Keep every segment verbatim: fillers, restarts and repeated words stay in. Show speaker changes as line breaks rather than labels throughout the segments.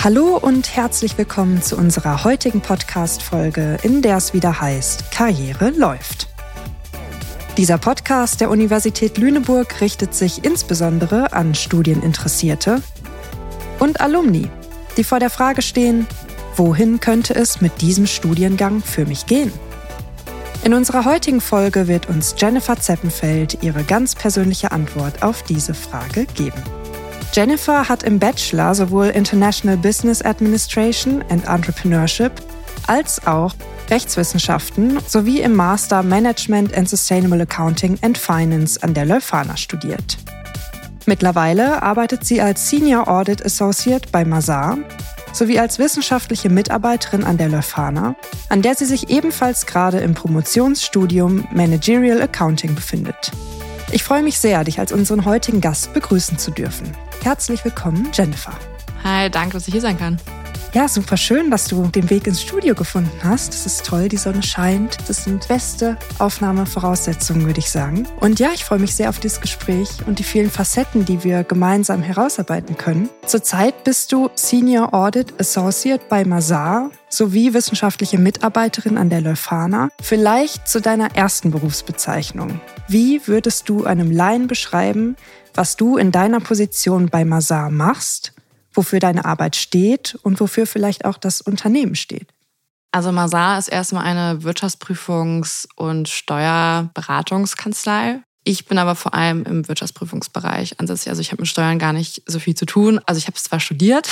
Hallo und herzlich willkommen zu unserer heutigen Podcast-Folge, in der es wieder heißt, Karriere läuft. Dieser Podcast der Universität Lüneburg richtet sich insbesondere an Studieninteressierte und Alumni, die vor der Frage stehen, wohin könnte es mit diesem Studiengang für mich gehen? In unserer heutigen Folge wird uns Jennifer Zeppenfeld ihre ganz persönliche Antwort auf diese Frage geben. Jennifer hat im Bachelor sowohl International Business Administration and Entrepreneurship als auch Rechtswissenschaften sowie im Master Management and Sustainable Accounting and Finance an der Leuphana studiert. Mittlerweile arbeitet sie als Senior Audit Associate bei Mazars sowie als wissenschaftliche Mitarbeiterin an der Leuphana, an der sie sich ebenfalls gerade im Promotionsstudium Managerial Accounting befindet. Ich freue mich sehr, dich als unseren heutigen Gast begrüßen zu dürfen. Herzlich willkommen, Jennifer.
Hi, danke, dass ich hier sein kann.
Ja, super schön, dass du den Weg ins Studio gefunden hast. Das ist toll, die Sonne scheint. Das sind beste Aufnahmevoraussetzungen, würde ich sagen. Und ja, ich freue mich sehr auf dieses Gespräch und die vielen Facetten, die wir gemeinsam herausarbeiten können. Zurzeit bist du Senior Audit Associate bei Mazars sowie wissenschaftliche Mitarbeiterin an der Leuphana. Vielleicht zu deiner ersten Berufsbezeichnung. Wie würdest du einem Laien beschreiben, was du in deiner Position bei Mazars machst, wofür deine Arbeit steht und wofür vielleicht auch das Unternehmen steht?
Also Mazars ist erstmal eine Wirtschaftsprüfungs- und Steuerberatungskanzlei. Ich bin aber vor allem im Wirtschaftsprüfungsbereich ansässig. Also ich habe mit Steuern gar nicht so viel zu tun. Also ich habe es zwar studiert,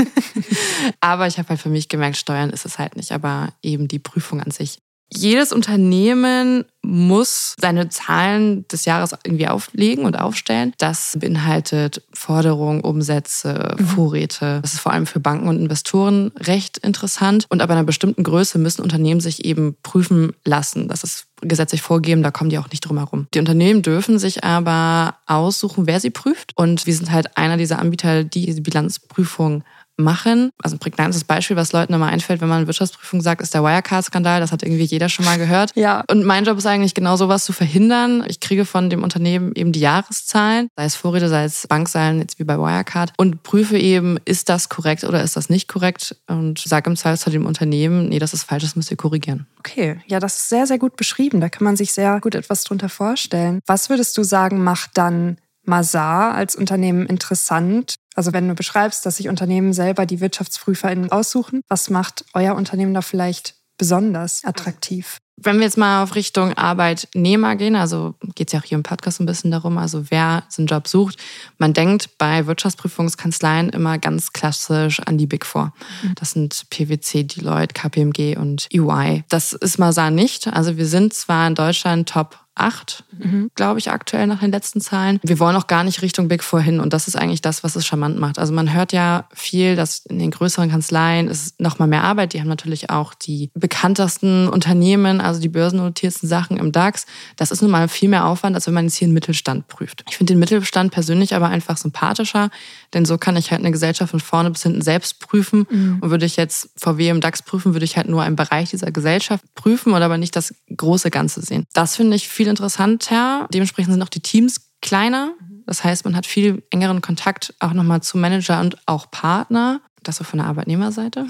aber ich habe halt für mich gemerkt, Steuern ist es halt nicht, aber eben die Prüfung an sich. Jedes Unternehmen muss seine Zahlen des Jahres irgendwie auflegen und aufstellen. Das beinhaltet Forderungen, Umsätze, mhm. Vorräte. Das ist vor allem für Banken und Investoren recht interessant. Und ab einer bestimmten Größe müssen Unternehmen sich eben prüfen lassen. Das ist gesetzlich vorgegeben, da kommen die auch nicht drum herum. Die Unternehmen dürfen sich aber aussuchen, wer sie prüft. Und wir sind halt einer dieser Anbieter, die diese Bilanzprüfung machen. Also ein prägnantes Beispiel, was Leuten immer einfällt, wenn man Wirtschaftsprüfung sagt, ist der Wirecard-Skandal. Das hat irgendwie jeder schon mal gehört.
Ja.
Und mein Job ist eigentlich genau sowas zu verhindern. Ich kriege von dem Unternehmen eben die Jahreszahlen, sei es Vorräte, sei es Bankzahlen, jetzt wie bei Wirecard, und prüfe eben, ist das korrekt oder ist das nicht korrekt, und sage im Zweifel zu dem Unternehmen, nee, das ist falsch, das müsst ihr korrigieren.
Okay, ja, das ist sehr, sehr gut beschrieben. Da kann man sich sehr gut etwas drunter vorstellen. Was würdest du sagen, macht dann Mazars als Unternehmen interessant? Also wenn du beschreibst, dass sich Unternehmen selber die WirtschaftsprüferInnen aussuchen, was macht euer Unternehmen da vielleicht besonders attraktiv?
Wenn wir jetzt mal auf Richtung Arbeitnehmer gehen, also geht es ja auch hier im Podcast ein bisschen darum, also wer so einen Job sucht. Man denkt bei Wirtschaftsprüfungskanzleien immer ganz klassisch an die Big Four. Das sind PwC, Deloitte, K P M G und E Y. Das ist Mazars nicht. Also wir sind zwar in Deutschland Top acht, mhm. glaube ich, aktuell nach den letzten Zahlen. Wir wollen auch gar nicht Richtung Big Four hin, und das ist eigentlich das, was es charmant macht. Also man hört ja viel, dass in den größeren Kanzleien ist noch mal mehr Arbeit. Die haben natürlich auch die bekanntesten Unternehmen, also die börsennotierten Sachen im DAX. Das ist nun mal viel mehr Aufwand, als wenn man jetzt hier einen Mittelstand prüft. Ich finde den Mittelstand persönlich aber einfach sympathischer, denn so kann ich halt eine Gesellschaft von vorne bis hinten selbst prüfen. Mhm. Und würde ich jetzt V W im DAX prüfen, würde ich halt nur einen Bereich dieser Gesellschaft prüfen oder aber nicht das große Ganze sehen. Das finde ich viel interessanter. Dementsprechend sind auch die Teams kleiner. Das heißt, man hat viel engeren Kontakt auch nochmal zu Manager und auch Partner. Das so von der Arbeitnehmerseite.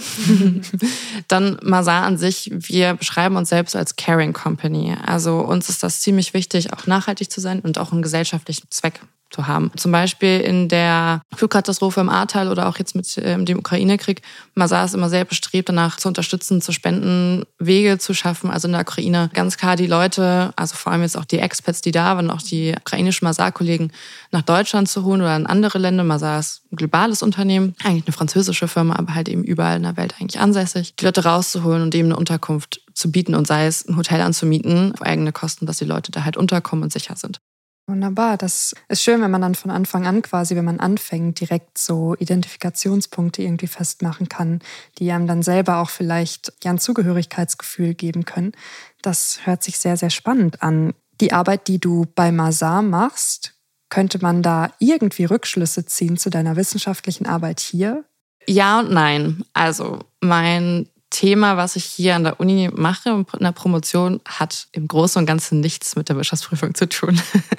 Dann Mazars an sich, wir beschreiben uns selbst als Caring Company. Also uns ist das ziemlich wichtig, auch nachhaltig zu sein und auch einen gesellschaftlichen Zweck zu haben. Zum Beispiel in der Flugkatastrophe im Ahrtal oder auch jetzt mit ähm, dem Ukraine-Krieg. Mazars ist immer sehr bestrebt, danach zu unterstützen, zu spenden, Wege zu schaffen. Also in der Ukraine ganz klar die Leute, also vor allem jetzt auch die Expats, die da waren, auch die ukrainischen Mazars-Kollegen nach Deutschland zu holen oder in andere Länder. Mazars ist ein globales Unternehmen, eigentlich eine französische Firma, aber halt eben überall in der Welt eigentlich ansässig. Die Leute rauszuholen und eben eine Unterkunft zu bieten, und sei es ein Hotel anzumieten auf eigene Kosten, dass die Leute da halt unterkommen und sicher sind.
Wunderbar, das ist schön, wenn man dann von Anfang an quasi, wenn man anfängt, direkt so Identifikationspunkte irgendwie festmachen kann, die einem dann selber auch vielleicht ja ein Zugehörigkeitsgefühl geben können. Das hört sich sehr, sehr spannend an. Die Arbeit, die du bei Mazars machst, könnte man da irgendwie Rückschlüsse ziehen zu deiner wissenschaftlichen Arbeit hier?
Ja und nein. Also mein Thema, was ich hier an der Uni mache in der Promotion, hat im Großen und Ganzen nichts mit der Wirtschaftsprüfung zu tun.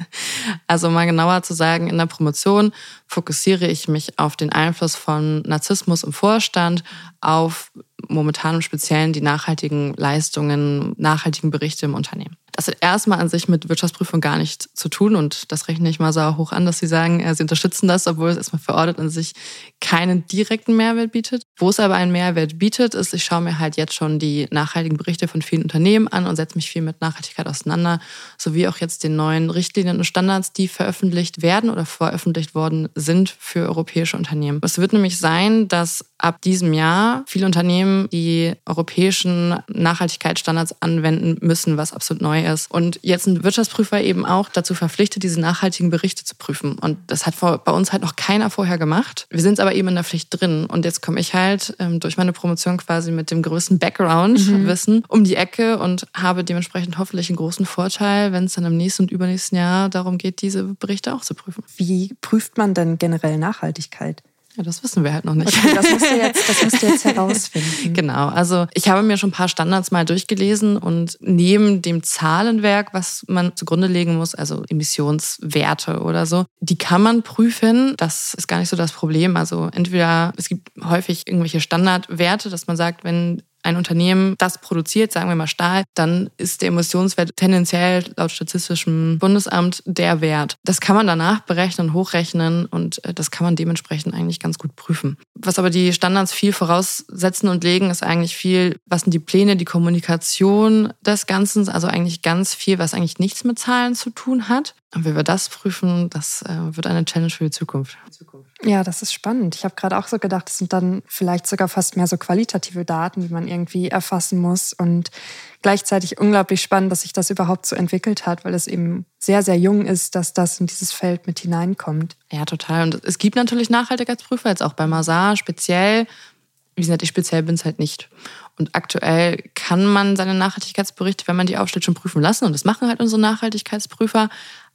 Also mal genauer zu sagen, in der Promotion fokussiere ich mich auf den Einfluss von Narzissmus im Vorstand, auf momentan im Speziellen die nachhaltigen Leistungen, nachhaltigen Berichte im Unternehmen. Das hat erstmal an sich mit Wirtschaftsprüfung gar nichts zu tun und das rechne ich mal so hoch an, dass Sie sagen, Sie unterstützen das, obwohl es erstmal für Audit an sich keinen direkten Mehrwert bietet. Wo es aber einen Mehrwert bietet, ist, ich schaue mir halt jetzt schon die nachhaltigen Berichte von vielen Unternehmen an und setze mich viel mit Nachhaltigkeit auseinander, sowie auch jetzt den neuen Richtlinien und Standards, die veröffentlicht werden oder veröffentlicht worden sind für europäische Unternehmen. Es wird nämlich sein, dass ab diesem Jahr viele Unternehmen die europäischen Nachhaltigkeitsstandards anwenden müssen, was absolut neu ist. Und jetzt sind Wirtschaftsprüfer eben auch dazu verpflichtet, diese nachhaltigen Berichte zu prüfen. Und das hat bei uns halt noch keiner vorher gemacht. Wir sind aber eben in der Pflicht drin. Und jetzt komme ich halt ähm, durch meine Promotion quasi mit dem größten Background-Wissen mhm. um die Ecke und habe dementsprechend hoffentlich einen großen Vorteil, wenn es dann im nächsten und übernächsten Jahr darum geht, diese Berichte auch zu prüfen.
Wie prüft man denn generell Nachhaltigkeit?
Ja, das wissen wir halt noch nicht.
Okay, das musst du jetzt, das musst du jetzt herausfinden.
Genau, also ich habe mir schon ein paar Standards mal durchgelesen und neben dem Zahlenwerk, was man zugrunde legen muss, also Emissionswerte oder so, die kann man prüfen. Das ist gar nicht so das Problem. Also entweder, es gibt häufig irgendwelche Standardwerte, dass man sagt, wenn ein Unternehmen das produziert, sagen wir mal Stahl, dann ist der Emissionswert tendenziell laut Statistischem Bundesamt der Wert. Das kann man danach berechnen, hochrechnen und das kann man dementsprechend eigentlich ganz gut prüfen. Was aber die Standards viel voraussetzen und legen, ist eigentlich viel, was sind die Pläne, die Kommunikation des Ganzen, also eigentlich ganz viel, was eigentlich nichts mit Zahlen zu tun hat. Und wie wir das prüfen, das wird eine Challenge für die Zukunft.
Ja, das ist spannend. Ich habe gerade auch so gedacht, es sind dann vielleicht sogar fast mehr so qualitative Daten, die man irgendwie erfassen muss. Und gleichzeitig unglaublich spannend, dass sich das überhaupt so entwickelt hat, weil es eben sehr, sehr jung ist, dass das in dieses Feld mit hineinkommt.
Ja, total. Und es gibt natürlich Nachhaltigkeitsprüfer, jetzt auch bei Mazars speziell. Wie gesagt, ich speziell bin es halt nicht. Und aktuell kann man seine Nachhaltigkeitsberichte, wenn man die aufstellt, schon prüfen lassen. Und das machen halt unsere Nachhaltigkeitsprüfer.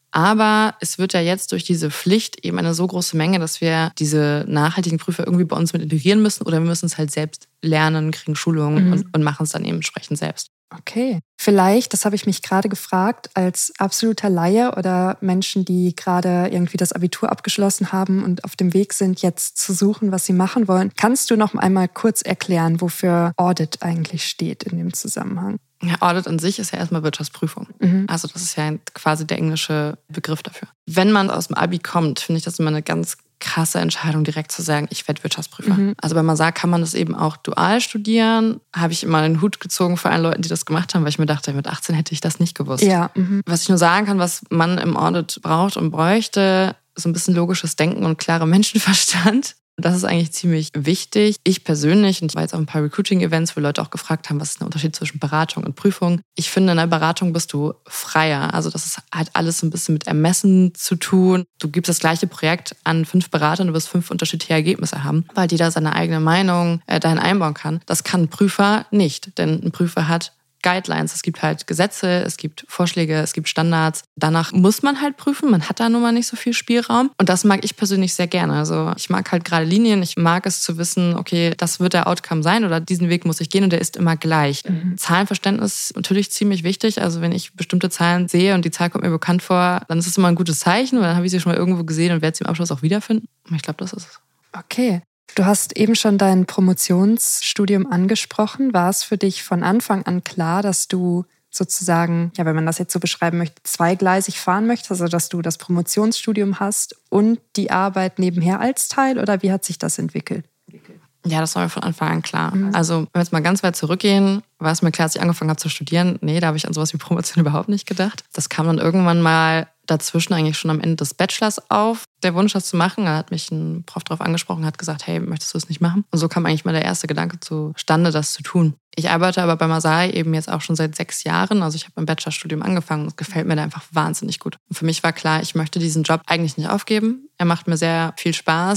Aber es wird ja jetzt durch diese Pflicht eben eine so große Menge, dass wir diese nachhaltigen Prüfer irgendwie bei uns mit integrieren müssen oder wir müssen es halt selbst lernen, kriegen Schulungen mhm. und, und machen es dann eben entsprechend selbst.
Okay. Vielleicht, das habe ich mich gerade gefragt, als absoluter Laie oder Menschen, die gerade irgendwie das Abitur abgeschlossen haben und auf dem Weg sind, jetzt zu suchen, was sie machen wollen. Kannst du noch einmal kurz erklären, wofür Audit eigentlich steht in dem Zusammenhang?
Ja, Audit an sich ist ja erstmal Wirtschaftsprüfung. Mhm. Also das ist ja quasi der englische Begriff dafür. Wenn man aus dem Abi kommt, finde ich das immer eine ganz krasse Entscheidung, direkt zu sagen, ich werde Wirtschaftsprüfer. Mhm. Also bei Mazars kann man das eben auch dual studieren. Habe ich immer den Hut gezogen vor allen Leuten, die das gemacht haben, weil ich mir dachte, mit achtzehn hätte ich das nicht gewusst.
Ja. Mhm.
Was ich nur sagen kann, was man im Audit braucht und bräuchte, so ein bisschen logisches Denken und klarer Menschenverstand. Das ist eigentlich ziemlich wichtig. Ich persönlich, und ich war jetzt auch ein paar Recruiting-Events, wo Leute auch gefragt haben, was ist der Unterschied zwischen Beratung und Prüfung. Ich finde, in der Beratung bist du freier. Also das ist halt alles ein bisschen mit Ermessen zu tun. Du gibst das gleiche Projekt an fünf Berater und du wirst fünf unterschiedliche Ergebnisse haben, weil jeder seine eigene Meinung äh, dahin einbauen kann. Das kann ein Prüfer nicht, denn ein Prüfer hat Guidelines. Es gibt halt Gesetze, es gibt Vorschläge, es gibt Standards. Danach muss man halt prüfen. Man hat da nun mal nicht so viel Spielraum. Und das mag ich persönlich sehr gerne. Also ich mag halt gerade Linien. Ich mag es zu wissen, okay, das wird der Outcome sein oder diesen Weg muss ich gehen und der ist immer gleich. Mhm. Zahlenverständnis ist natürlich ziemlich wichtig. Also wenn ich bestimmte Zahlen sehe und die Zahl kommt mir bekannt vor, dann ist es immer ein gutes Zeichen, weil dann habe ich sie schon mal irgendwo gesehen und werde sie im Abschluss auch wiederfinden. Ich glaube, das ist es.
Okay. Du hast eben schon dein Promotionsstudium angesprochen. War es für dich von Anfang an klar, dass du sozusagen, ja, wenn man das jetzt so beschreiben möchte, zweigleisig fahren möchtest, also dass du das Promotionsstudium hast und die Arbeit nebenher als Teil, oder wie hat sich das entwickelt?
Ja, das war mir von Anfang an klar. Mhm. Also wenn wir jetzt mal ganz weit zurückgehen, war es mir klar, als ich angefangen habe zu studieren, nee, da habe ich an sowas wie Promotion überhaupt nicht gedacht. Das kam dann irgendwann mal dazwischen eigentlich schon am Ende des Bachelors auf, der Wunsch, das zu machen. Da hat mich ein Prof drauf angesprochen, hat gesagt, hey, möchtest du es nicht machen? Und so kam eigentlich mal der erste Gedanke zustande, das zu tun. Ich arbeite aber bei Mazars eben jetzt auch schon seit sechs Jahren. Also ich habe mein Bachelorstudium angefangen und es gefällt mir da einfach wahnsinnig gut. Und für mich war klar, ich möchte diesen Job eigentlich nicht aufgeben. Er macht mir sehr viel Spaß.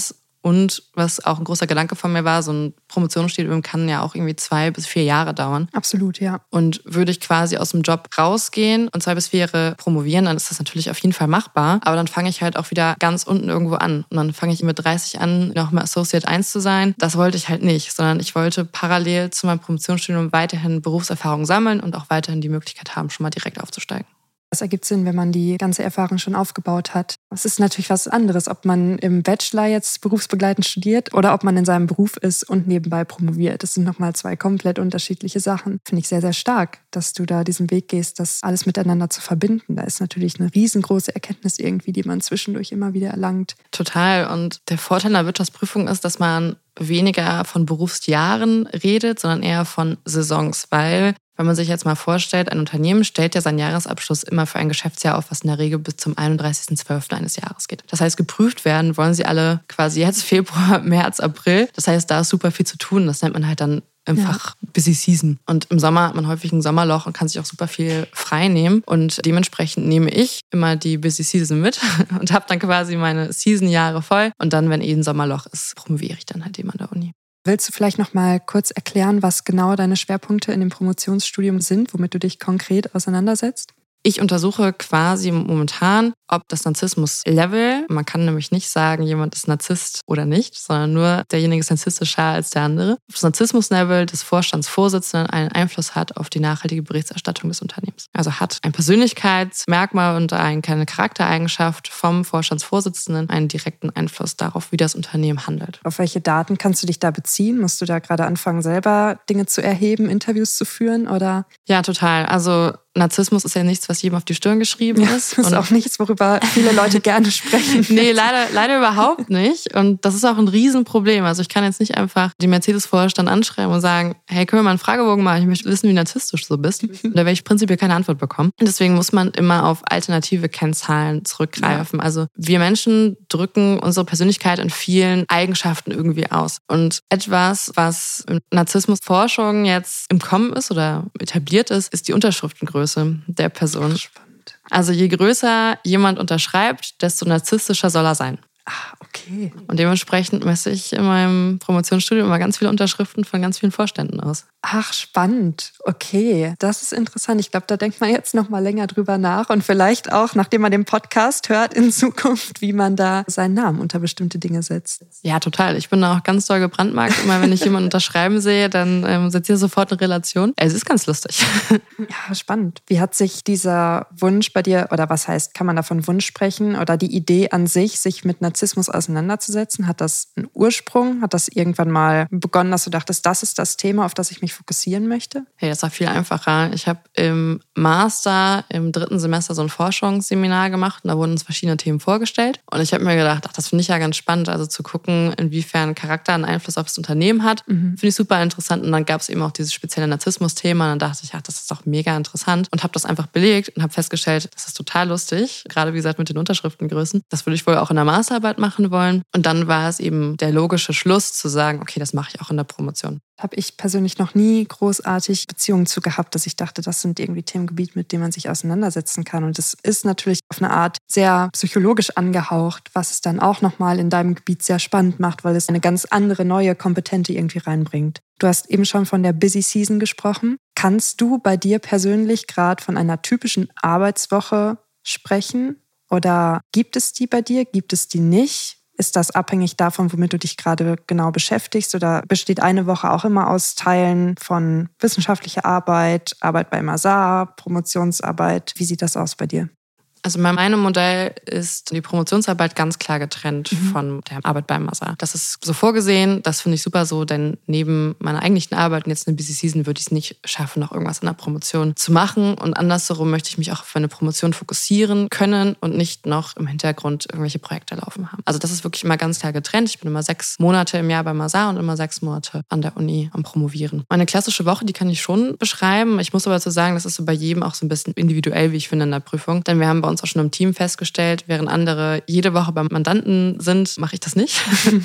Und was auch ein großer Gedanke von mir war, so ein Promotionsstudium kann ja auch irgendwie zwei bis vier Jahre dauern.
Absolut, ja.
Und würde ich quasi aus dem Job rausgehen und zwei bis vier Jahre promovieren, dann ist das natürlich auf jeden Fall machbar. Aber dann fange ich halt auch wieder ganz unten irgendwo an. Und dann fange ich mit dreißig an, nochmal Associate eins zu sein. Das wollte ich halt nicht, sondern ich wollte parallel zu meinem Promotionsstudium weiterhin Berufserfahrung sammeln und auch weiterhin die Möglichkeit haben, schon mal direkt aufzusteigen.
Das ergibt Sinn, wenn man die ganze Erfahrung schon aufgebaut hat. Es ist natürlich was anderes, ob man im Bachelor jetzt berufsbegleitend studiert oder ob man in seinem Beruf ist und nebenbei promoviert. Das sind nochmal zwei komplett unterschiedliche Sachen. Finde ich sehr, sehr stark, dass du da diesen Weg gehst, das alles miteinander zu verbinden. Da ist natürlich eine riesengroße Erkenntnis irgendwie, die man zwischendurch immer wieder erlangt.
Total. Und der Vorteil einer Wirtschaftsprüfung ist, dass man weniger von Berufsjahren redet, sondern eher von Saisons, weil wenn man sich jetzt mal vorstellt, ein Unternehmen stellt ja seinen Jahresabschluss immer für ein Geschäftsjahr auf, was in der Regel bis zum einunddreißigsten zwölften eines Jahres geht. Das heißt, geprüft werden wollen sie alle quasi jetzt Februar, März, April. Das heißt, da ist super viel zu tun. Das nennt man halt dann im ja. Fach Busy Season. Und im Sommer hat man häufig ein Sommerloch und kann sich auch super viel frei nehmen. Und dementsprechend nehme ich immer die Busy Season mit und habe dann quasi meine Season-Jahre voll. Und dann, wenn eh ein Sommerloch ist, promoviere ich dann halt eben an der Uni.
Willst du vielleicht noch mal kurz erklären, was genau deine Schwerpunkte in dem Promotionsstudium sind, womit du dich konkret auseinandersetzt?
Ich untersuche quasi momentan, ob das Narzissmus-Level, man kann nämlich nicht sagen, jemand ist Narzisst oder nicht, sondern nur derjenige ist narzisstischer als der andere, ob das Narzissmus-Level des Vorstandsvorsitzenden einen Einfluss hat auf die nachhaltige Berichterstattung des Unternehmens. Also hat ein Persönlichkeitsmerkmal und eine Charaktereigenschaft vom Vorstandsvorsitzenden einen direkten Einfluss darauf, wie das Unternehmen handelt.
Auf welche Daten kannst du dich da beziehen? Musst du da gerade anfangen, selber Dinge zu erheben, Interviews zu führen, oder?
Ja, total. Also Narzissmus ist ja nichts, was jedem auf die Stirn geschrieben ist.
Ja, das ist und auch nichts, worüber viele Leute gerne sprechen.
Nee, leider, leider überhaupt nicht. Und das ist auch ein Riesenproblem. Also ich kann jetzt nicht einfach den Mercedes-Vorstand anschreiben und sagen, hey, können wir mal einen Fragebogen machen? Ich möchte wissen, wie narzisstisch du bist. Und da werde ich prinzipiell keine Antwort bekommen. Und deswegen muss man immer auf alternative Kennzahlen zurückgreifen. Ja. Also wir Menschen drücken unsere Persönlichkeit in vielen Eigenschaften irgendwie aus. Und etwas, was in Narzissmusforschung jetzt im Kommen ist oder etabliert ist, ist die Unterschriftengröße der Person.
Spannend.
Also je größer jemand unterschreibt, desto narzisstischer soll er sein.
Ah, okay.
Und dementsprechend messe ich in meinem Promotionsstudium immer ganz viele Unterschriften von ganz vielen Vorständen aus.
Ach, spannend. Okay, das ist interessant. Ich glaube, da denkt man jetzt noch mal länger drüber nach und vielleicht auch, nachdem man den Podcast hört, in Zukunft, wie man da seinen Namen unter bestimmte Dinge setzt.
Ja, total. Ich bin da auch ganz doll gebrandmarkt. Immer wenn ich jemanden unterschreiben sehe, dann ähm, setzt ihr sofort eine Relation. Es ist ganz lustig.
Ja, spannend. Wie hat sich dieser Wunsch bei dir, oder was heißt, kann man da von Wunsch sprechen, oder die Idee an sich, sich mit Narzissmus auseinanderzusetzen? Hat das einen Ursprung? Hat das irgendwann mal begonnen, dass du dachtest, das ist das Thema, auf das ich mich fokussieren möchte?
Hey, das war viel einfacher. Ich habe im Master im dritten Semester so ein Forschungsseminar gemacht und da wurden uns verschiedene Themen vorgestellt. Und ich habe mir gedacht, ach, das finde ich ja ganz spannend, also zu gucken, inwiefern Charakter einen Einfluss auf das Unternehmen hat. Mhm. Finde ich super interessant. Und dann gab es eben auch dieses spezielle Narzissmus-Thema. Und dann dachte ich, ach, das ist doch mega interessant. Und habe das einfach belegt und habe festgestellt, das ist total lustig. Gerade wie gesagt mit den Unterschriftengrößen. Das würde ich wohl auch in der Masterarbeit machen wollen. Und dann war es eben der logische Schluss zu sagen, okay, das mache ich auch in der Promotion.
Habe ich persönlich noch nie großartig Beziehungen zu gehabt, dass ich dachte, das sind irgendwie Themengebiete, mit denen man sich auseinandersetzen kann. Und das ist natürlich auf eine Art sehr psychologisch angehaucht, was es dann auch nochmal in deinem Gebiet sehr spannend macht, weil es eine ganz andere, neue Kompetente irgendwie reinbringt. Du hast eben schon von der Busy Season gesprochen. Kannst du bei dir persönlich gerade von einer typischen Arbeitswoche sprechen? Oder gibt es die bei dir? Gibt es die nicht? Ist das abhängig davon, womit du dich gerade genau beschäftigst? Oder besteht eine Woche auch immer aus Teilen von wissenschaftlicher Arbeit, Arbeit bei Mazar, Promotionsarbeit? Wie sieht das aus bei dir?
Also bei meinem Modell ist die Promotionsarbeit ganz klar getrennt mhm. von der Arbeit beim Mazar. Das ist so vorgesehen, das finde ich super so, denn neben meiner eigentlichen Arbeit und jetzt in der Busy Season würde ich es nicht schaffen, noch irgendwas in der Promotion zu machen. Und andersherum möchte ich mich auch auf eine Promotion fokussieren können und nicht noch im Hintergrund irgendwelche Projekte laufen haben. Also das ist wirklich immer ganz klar getrennt. Ich bin immer sechs Monate im Jahr beim Mazar und immer sechs Monate an der Uni am Promovieren. Meine klassische Woche, die kann ich schon beschreiben. Ich muss aber dazu sagen, das ist so bei jedem auch so ein bisschen individuell, wie ich finde, in der Prüfung. Denn wir haben bei uns auch schon im Team festgestellt, während andere jede Woche beim Mandanten sind, mache ich das nicht.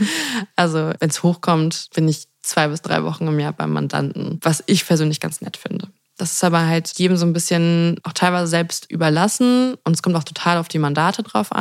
Also wenn es hochkommt, bin ich zwei bis drei Wochen im Jahr beim Mandanten, was ich persönlich ganz nett finde. Das ist aber halt jedem so ein bisschen auch teilweise selbst überlassen und es kommt auch total auf die Mandate drauf an.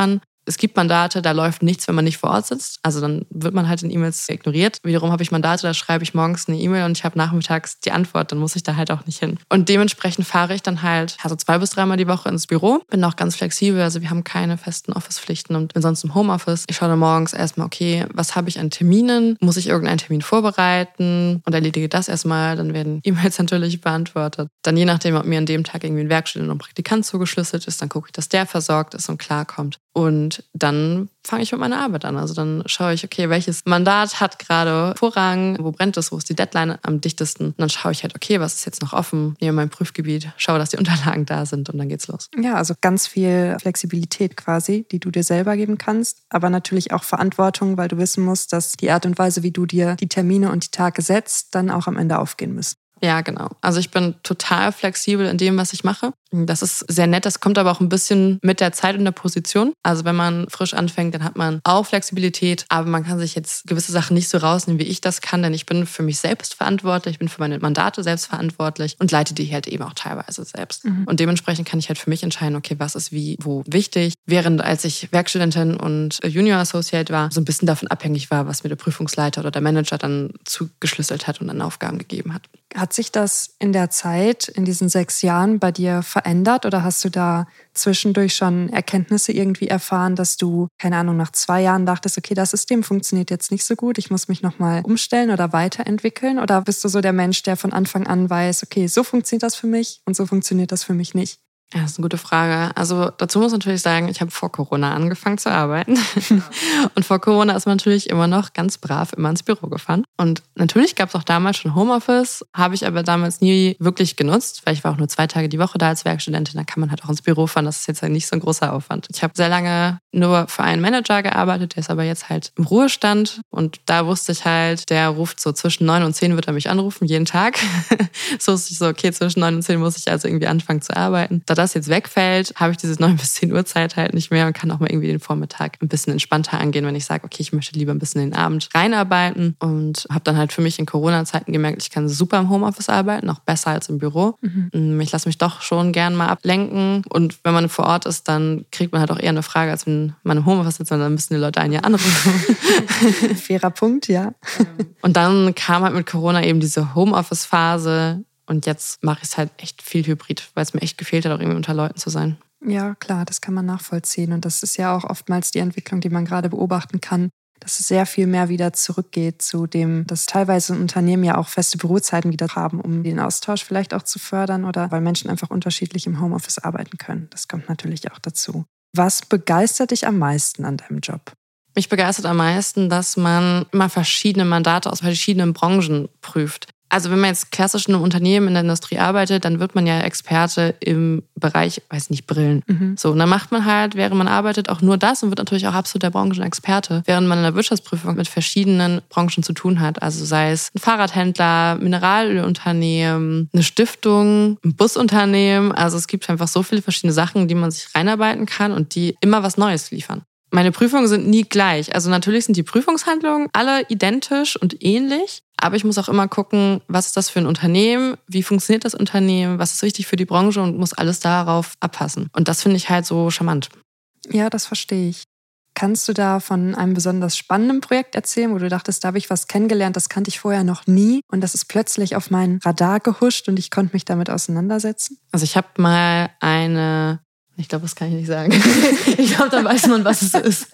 Es gibt Mandate, da läuft nichts, wenn man nicht vor Ort sitzt. Also dann wird man halt in E-Mails ignoriert. Wiederum habe ich Mandate, da schreibe ich morgens eine E-Mail und ich habe nachmittags die Antwort, dann muss ich da halt auch nicht hin. Und dementsprechend fahre ich dann halt also zwei bis dreimal die Woche ins Büro. Bin auch ganz flexibel, also wir haben keine festen Office-Pflichten und bin sonst im Homeoffice. Ich schaue dann morgens erstmal, okay, was habe ich an Terminen? Muss ich irgendeinen Termin vorbereiten? Und erledige das erstmal. Dann werden E-Mails natürlich beantwortet. Dann je nachdem, ob mir an dem Tag irgendwie ein Werkstudent oder ein Praktikant zugeschlüsselt ist, dann gucke ich, dass der versorgt ist und klarkommt. Und dann fange ich mit meiner Arbeit an. Also dann schaue ich, okay, welches Mandat hat gerade Vorrang, wo brennt es, wo ist die Deadline am dichtesten. Und dann schaue ich halt, okay, was ist jetzt noch offen? Nehme mein Prüfgebiet, schaue, dass die Unterlagen da sind und dann geht's los.
Ja, also ganz viel Flexibilität quasi, die du dir selber geben kannst, aber natürlich auch Verantwortung, weil du wissen musst, dass die Art und Weise, wie du dir die Termine und die Tage setzt, dann auch am Ende aufgehen müssen.
Ja, genau. Also ich bin total flexibel in dem, was ich mache. Das ist sehr nett. Das kommt aber auch ein bisschen mit der Zeit und der Position. Also wenn man frisch anfängt, dann hat man auch Flexibilität. Aber man kann sich jetzt gewisse Sachen nicht so rausnehmen, wie ich das kann. Denn ich bin für mich selbst verantwortlich. Ich bin für meine Mandate selbst verantwortlich und leite die halt eben auch teilweise selbst. Mhm. Und dementsprechend kann ich halt für mich entscheiden, okay, was ist wie, wo wichtig. Während als ich Werkstudentin und Junior Associate war, so ein bisschen davon abhängig war, was mir der Prüfungsleiter oder der Manager dann zugeschlüsselt hat und dann Aufgaben gegeben hat.
Hat sich das in der Zeit, in diesen sechs Jahren bei dir verändert oder hast du da zwischendurch schon Erkenntnisse irgendwie erfahren, dass du, keine Ahnung, nach zwei Jahren dachtest, okay, das System funktioniert jetzt nicht so gut, ich muss mich nochmal umstellen oder weiterentwickeln? Oder bist du so der Mensch, der von Anfang an weiß, okay, so funktioniert das für mich und so funktioniert das für mich nicht?
Ja, das ist eine gute Frage. Also dazu muss ich natürlich sagen, ich habe vor Corona angefangen zu arbeiten. Und vor Corona ist man natürlich immer noch ganz brav immer ins Büro gefahren. Und natürlich gab es auch damals schon Homeoffice, habe ich aber damals nie wirklich genutzt, weil ich war auch nur zwei Tage die Woche da als Werkstudentin. Da kann man halt auch ins Büro fahren, das ist jetzt halt nicht so ein großer Aufwand. Ich habe sehr lange nur für einen Manager gearbeitet, der ist aber jetzt halt im Ruhestand. Und da wusste ich halt, der ruft so zwischen neun und zehn wird er mich anrufen, jeden Tag. So wusste ich so, okay, zwischen neun und zehn muss ich also irgendwie anfangen zu arbeiten. Da das jetzt wegfällt, habe ich diese neun bis zehn Uhr Zeit halt nicht mehr und kann auch mal irgendwie den Vormittag ein bisschen entspannter angehen, wenn ich sage, okay, ich möchte lieber ein bisschen den Abend reinarbeiten und habe dann halt für mich in Corona-Zeiten gemerkt, ich kann super im Homeoffice arbeiten, noch besser als im Büro. Mhm. Ich lasse mich doch schon gern mal ablenken und wenn man vor Ort ist, dann kriegt man halt auch eher eine Frage, als wenn man im Homeoffice sitzt, dann müssen die Leute einen ja anrufen.
Fairer Punkt, ja.
Und dann kam halt mit Corona eben diese Homeoffice-Phase. Und jetzt mache ich es halt echt viel hybrid, weil es mir echt gefehlt hat, auch irgendwie unter Leuten zu sein.
Ja, klar, das kann man nachvollziehen. Und das ist ja auch oftmals die Entwicklung, die man gerade beobachten kann, dass es sehr viel mehr wieder zurückgeht zu dem, dass teilweise Unternehmen ja auch feste Bürozeiten wieder haben, um den Austausch vielleicht auch zu fördern oder weil Menschen einfach unterschiedlich im Homeoffice arbeiten können. Das kommt natürlich auch dazu. Was begeistert dich am meisten an deinem Job?
Mich begeistert am meisten, dass man immer verschiedene Mandate aus verschiedenen Branchen prüft. Also wenn man jetzt klassisch in einem Unternehmen in der Industrie arbeitet, dann wird man ja Experte im Bereich, weiß nicht, Brillen. Mhm. So, und dann macht man halt, während man arbeitet, auch nur das und wird natürlich auch absolut der Branchenexperte, während man in der Wirtschaftsprüfung mit verschiedenen Branchen zu tun hat. Also sei es ein Fahrradhändler, Mineralölunternehmen, eine Stiftung, ein Busunternehmen. Also es gibt einfach so viele verschiedene Sachen, die man sich reinarbeiten kann und die immer was Neues liefern. Meine Prüfungen sind nie gleich. Also natürlich sind die Prüfungshandlungen alle identisch und ähnlich. Aber ich muss auch immer gucken, was ist das für ein Unternehmen, wie funktioniert das Unternehmen, was ist wichtig für die Branche und muss alles darauf abpassen. Und das finde ich halt so charmant.
Ja, das verstehe ich. Kannst du da von einem besonders spannenden Projekt erzählen, wo du dachtest, da habe ich was kennengelernt, das kannte ich vorher noch nie und das ist plötzlich auf mein Radar gehuscht und ich konnte mich damit auseinandersetzen?
Also ich habe mal eine, ich glaube, das kann ich nicht sagen. Ich glaube, da weiß man, was es ist.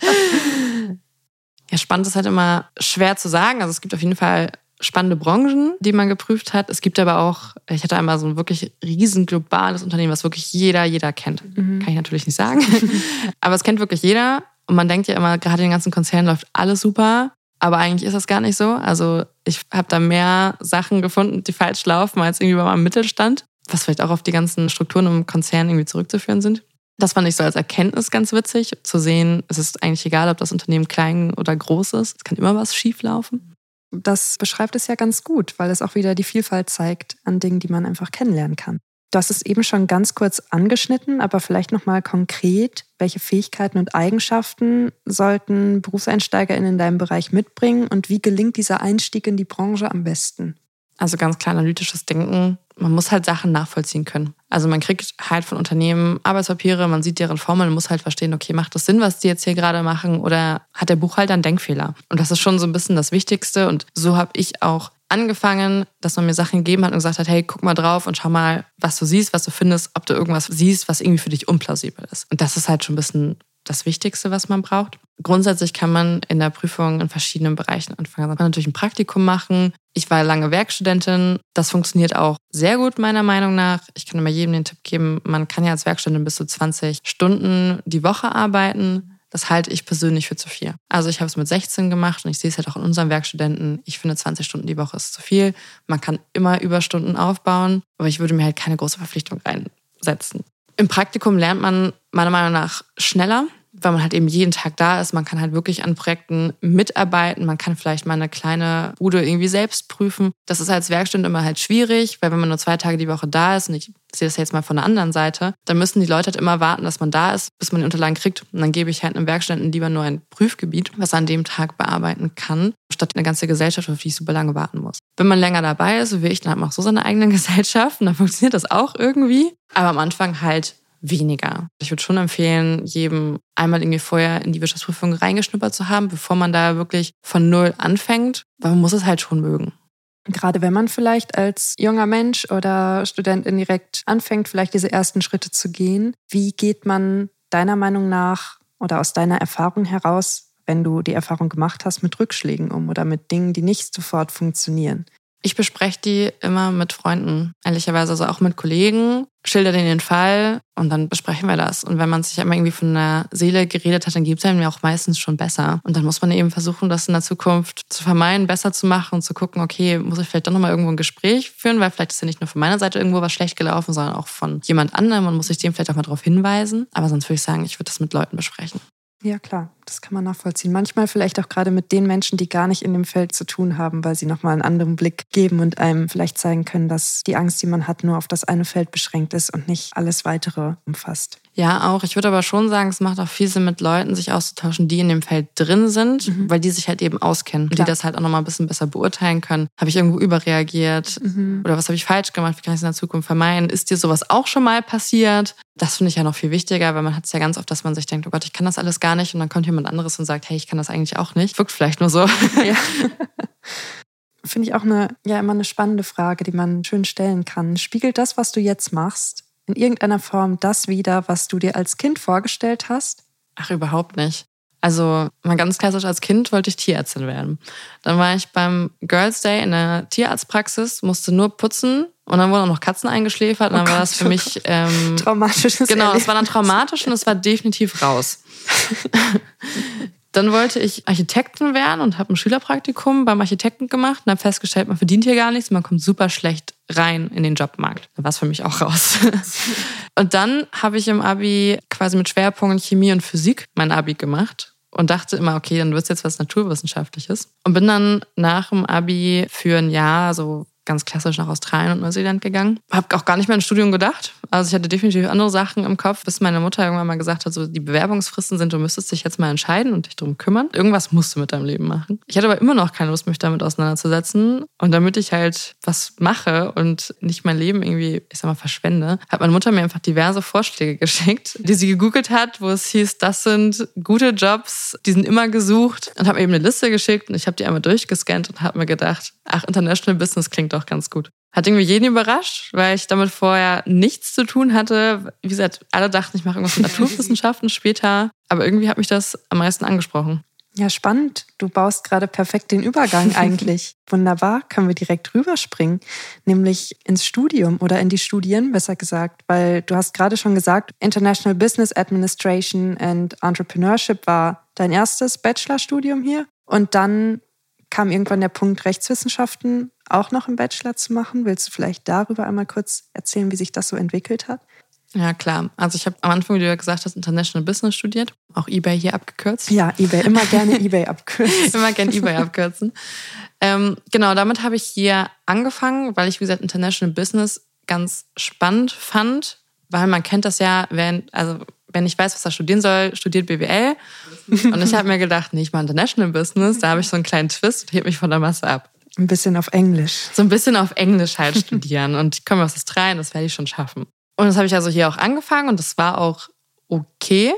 Ja, spannend ist halt immer schwer zu sagen. Also es gibt auf jeden Fall spannende Branchen, die man geprüft hat. Es gibt aber auch, ich hatte einmal so ein wirklich riesen globales Unternehmen, was wirklich jeder, jeder kennt. Mhm. Kann ich natürlich nicht sagen. Aber es kennt wirklich jeder. Und man denkt ja immer, gerade in den ganzen Konzernen läuft alles super. Aber eigentlich ist das gar nicht so. Also ich habe da mehr Sachen gefunden, die falsch laufen, als irgendwie beim Mittelstand. Was vielleicht auch auf die ganzen Strukturen im Konzern irgendwie zurückzuführen sind. Das fand ich so als Erkenntnis ganz witzig, zu sehen, es ist eigentlich egal, ob das Unternehmen klein oder groß ist. Es kann immer was schief laufen.
Das beschreibt es ja ganz gut, weil es auch wieder die Vielfalt zeigt an Dingen, die man einfach kennenlernen kann. Du hast es eben schon ganz kurz angeschnitten, aber vielleicht nochmal konkret, welche Fähigkeiten und Eigenschaften sollten BerufseinsteigerInnen in deinem Bereich mitbringen und wie gelingt dieser Einstieg in die Branche am besten?
Also ganz klar analytisches Denken. Man muss halt Sachen nachvollziehen können. Also man kriegt halt von Unternehmen Arbeitspapiere, man sieht deren Formeln, muss halt verstehen, okay, macht das Sinn, was die jetzt hier gerade machen, oder hat der Buchhalter einen Denkfehler? Und das ist schon so ein bisschen das Wichtigste. Und so habe ich auch angefangen, dass man mir Sachen gegeben hat und gesagt hat, hey, guck mal drauf und schau mal, was du siehst, was du findest, ob du irgendwas siehst, was irgendwie für dich unplausibel ist. Und das ist halt schon ein bisschen das Wichtigste, was man braucht. Grundsätzlich kann man in der Prüfung in verschiedenen Bereichen anfangen. Man kann natürlich ein Praktikum machen. Ich war lange Werkstudentin. Das funktioniert auch sehr gut, meiner Meinung nach. Ich kann immer jedem den Tipp geben, man kann ja als Werkstudentin bis zu zwanzig Stunden die Woche arbeiten. Das halte ich persönlich für zu viel. Also ich habe es mit sechzehn gemacht und ich sehe es halt auch in unseren Werkstudenten. Ich finde, zwanzig Stunden die Woche ist zu viel. Man kann immer Überstunden aufbauen, aber ich würde mir halt keine große Verpflichtung reinsetzen. Im Praktikum lernt man meiner Meinung nach schneller, weil man halt eben jeden Tag da ist. Man kann halt wirklich an Projekten mitarbeiten. Man kann vielleicht mal eine kleine Bude irgendwie selbst prüfen. Das ist als Werkstudent immer halt schwierig, weil wenn man nur zwei Tage die Woche da ist, und ich sehe das jetzt mal von der anderen Seite, dann müssen die Leute halt immer warten, dass man da ist, bis man die Unterlagen kriegt. Und dann gebe ich halt einem Werkstudenten lieber nur ein Prüfgebiet, was er an dem Tag bearbeiten kann, statt eine ganze Gesellschaft, auf die ich super lange warten muss. Wenn man länger dabei ist, so wie ich, dann hat man auch so seine eigene Gesellschaft und dann funktioniert das auch irgendwie. Aber am Anfang halt weniger. Ich würde schon empfehlen, jedem einmal irgendwie vorher in die Wirtschaftsprüfung reingeschnuppert zu haben, bevor man da wirklich von null anfängt, weil man muss es halt schon mögen.
Gerade wenn man vielleicht als junger Mensch oder Studentin direkt anfängt, vielleicht diese ersten Schritte zu gehen, wie geht man deiner Meinung nach oder aus deiner Erfahrung heraus, wenn du die Erfahrung gemacht hast, mit Rückschlägen um oder mit Dingen, die nicht sofort funktionieren?
Ich bespreche die immer mit Freunden, ehrlicherweise, also auch mit Kollegen, schilder denen den Fall und dann besprechen wir das. Und wenn man sich einmal irgendwie von der Seele geredet hat, dann gibt es einem ja auch meistens schon besser. Und dann muss man eben versuchen, das in der Zukunft zu vermeiden, besser zu machen und zu gucken, okay, muss ich vielleicht doch nochmal irgendwo ein Gespräch führen, weil vielleicht ist ja nicht nur von meiner Seite irgendwo was schlecht gelaufen, sondern auch von jemand anderem und muss ich dem vielleicht auch mal darauf hinweisen. Aber sonst würde ich sagen, ich würde das mit Leuten besprechen.
Ja, klar, das kann man nachvollziehen. Manchmal vielleicht auch gerade mit den Menschen, die gar nicht in dem Feld zu tun haben, weil sie nochmal einen anderen Blick geben und einem vielleicht zeigen können, dass die Angst, die man hat, nur auf das eine Feld beschränkt ist und nicht alles weitere umfasst.
Ja, auch. Ich würde aber schon sagen, es macht auch viel Sinn, mit Leuten sich auszutauschen, die in dem Feld drin sind, mhm. weil die sich halt eben auskennen und die das halt auch nochmal ein bisschen besser beurteilen können. Habe ich irgendwo überreagiert? Mhm. Oder was habe ich falsch gemacht? Wie kann ich es in der Zukunft vermeiden? Ist dir sowas auch schon mal passiert? Das finde ich ja noch viel wichtiger, weil man hat es ja ganz oft, dass man sich denkt, oh Gott, ich kann das alles gar nicht. Und dann kommt jemand anderes und sagt, hey, ich kann das eigentlich auch nicht. Wirkt vielleicht nur so. Ja.
Finde ich auch eine, ja, immer eine spannende Frage, die man schön stellen kann. Spiegelt das, was du jetzt machst, in irgendeiner Form das wider, was du dir als Kind vorgestellt hast?
Ach, überhaupt nicht. Also mal ganz klassisch, als Kind wollte ich Tierärztin werden. Dann war ich beim Girls Day in der Tierarztpraxis, musste nur putzen und dann wurden auch noch Katzen eingeschläfert. Und dann oh war Gott, das für mich... Ähm,
traumatisches
Genau, es war dann traumatisch und es war definitiv raus. Dann wollte ich Architektin werden und habe ein Schülerpraktikum beim Architekten gemacht und habe festgestellt, man verdient hier gar nichts, man kommt super schlecht rein in den Jobmarkt. Da war es für mich auch raus. Und dann habe ich im Abi quasi mit Schwerpunkt Chemie und Physik mein Abi gemacht und dachte immer, okay, dann wird es jetzt was Naturwissenschaftliches. Und bin dann nach dem Abi für ein Jahr so ganz klassisch nach Australien und Neuseeland gegangen. Habe auch gar nicht mehr an ein Studium gedacht. Also ich hatte definitiv andere Sachen im Kopf, bis meine Mutter irgendwann mal gesagt hat, so die Bewerbungsfristen sind, du müsstest dich jetzt mal entscheiden und dich darum kümmern. Irgendwas musst du mit deinem Leben machen. Ich hatte aber immer noch keine Lust, mich damit auseinanderzusetzen. Und damit ich halt was mache und nicht mein Leben irgendwie, ich sag mal, verschwende, hat meine Mutter mir einfach diverse Vorschläge geschickt, die sie gegoogelt hat, wo es hieß, das sind gute Jobs, die sind immer gesucht. Und habe mir eben eine Liste geschickt und ich habe die einmal durchgescannt und habe mir gedacht, ach, International Business klingt doch ganz gut. Hat irgendwie jeden überrascht, weil ich damit vorher nichts zu tun hatte. Wie gesagt, alle dachten, ich mache irgendwas mit Naturwissenschaften später. Aber irgendwie hat mich das am meisten angesprochen.
Ja, spannend. Du baust gerade perfekt den Übergang eigentlich. Wunderbar, können wir direkt rüberspringen. Nämlich ins Studium oder in die Studien, besser gesagt. Weil du hast gerade schon gesagt, International Business Administration and Entrepreneurship war dein erstes Bachelorstudium hier. Und dann kam irgendwann der Punkt, Rechtswissenschaften auch noch im Bachelor zu machen. Willst du vielleicht darüber einmal kurz erzählen, wie sich das so entwickelt hat?
Ja, klar. Also ich habe am Anfang, wie du ja gesagt hast, International Business studiert. Auch eBay hier abgekürzt.
Ja, eBay. Immer gerne eBay abkürzen.
Immer gerne eBay abkürzen. ähm, genau, damit habe ich hier angefangen, weil ich, wie gesagt, International Business ganz spannend fand. Weil man kennt das ja, wenn, also wenn ich weiß, was er studieren soll, studiert B W L. Und ich habe mir gedacht, nee, ich mache International Business, da habe ich so einen kleinen Twist und heb mich von der Masse ab.
Ein bisschen auf Englisch.
So ein bisschen auf Englisch halt studieren. Und ich komme aus Australien, das werde ich schon schaffen. Und das habe ich also hier auch angefangen und das war auch okay.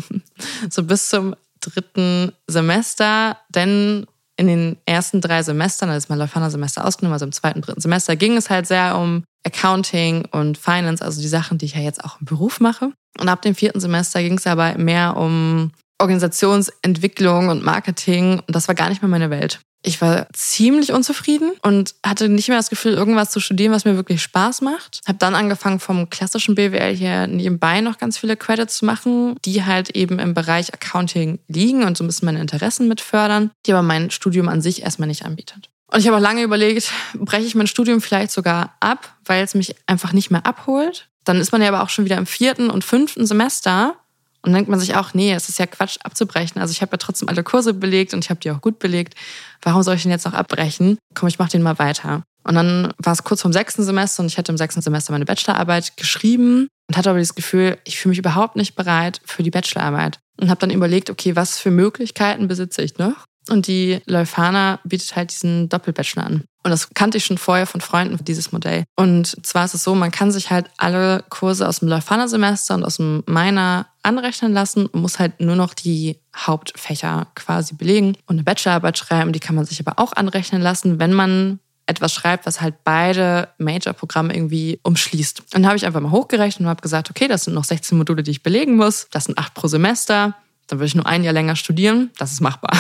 So bis zum dritten Semester, denn in den ersten drei Semestern, also mein Leuphana-Semester ausgenommen, also im zweiten, dritten Semester, ging es halt sehr um Accounting und Finance, also die Sachen, die ich ja jetzt auch im Beruf mache. Und ab dem vierten Semester ging es aber mehr um Organisationsentwicklung und Marketing und das war gar nicht mehr meine Welt. Ich war ziemlich unzufrieden und hatte nicht mehr das Gefühl, irgendwas zu studieren, was mir wirklich Spaß macht. Habe dann angefangen, vom klassischen B W L hier nebenbei noch ganz viele Credits zu machen, die halt eben im Bereich Accounting liegen und so ein bisschen meine Interessen mit fördern, die aber mein Studium an sich erstmal nicht anbietet. Und ich habe auch lange überlegt, breche ich mein Studium vielleicht sogar ab, weil es mich einfach nicht mehr abholt. Dann ist man ja aber auch schon wieder im vierten und fünften Semester. Und dann denkt man sich auch, nee, es ist ja Quatsch abzubrechen. Also ich habe ja trotzdem alle Kurse belegt und ich habe die auch gut belegt. Warum soll ich den jetzt noch abbrechen? Komm, ich mache den mal weiter. Und dann war es kurz vorm sechsten Semester und ich hatte im sechsten Semester meine Bachelorarbeit geschrieben und hatte aber das Gefühl, ich fühle mich überhaupt nicht bereit für die Bachelorarbeit. Und habe dann überlegt, okay, was für Möglichkeiten besitze ich noch? Und die Leuphana bietet halt diesen Doppelbachelor an. Und das kannte ich schon vorher von Freunden, dieses Modell. Und zwar ist es so, man kann sich halt alle Kurse aus dem Leuphana-Semester und aus dem Minor anrechnen lassen und muss halt nur noch die Hauptfächer quasi belegen. Und eine Bachelorarbeit schreiben, die kann man sich aber auch anrechnen lassen, wenn man etwas schreibt, was halt beide Major-Programme irgendwie umschließt. Und dann habe ich einfach mal hochgerechnet und habe gesagt, okay, das sind noch sechzehn Module, die ich belegen muss. Das sind acht pro Semester. Dann würde ich nur ein Jahr länger studieren. Das ist machbar.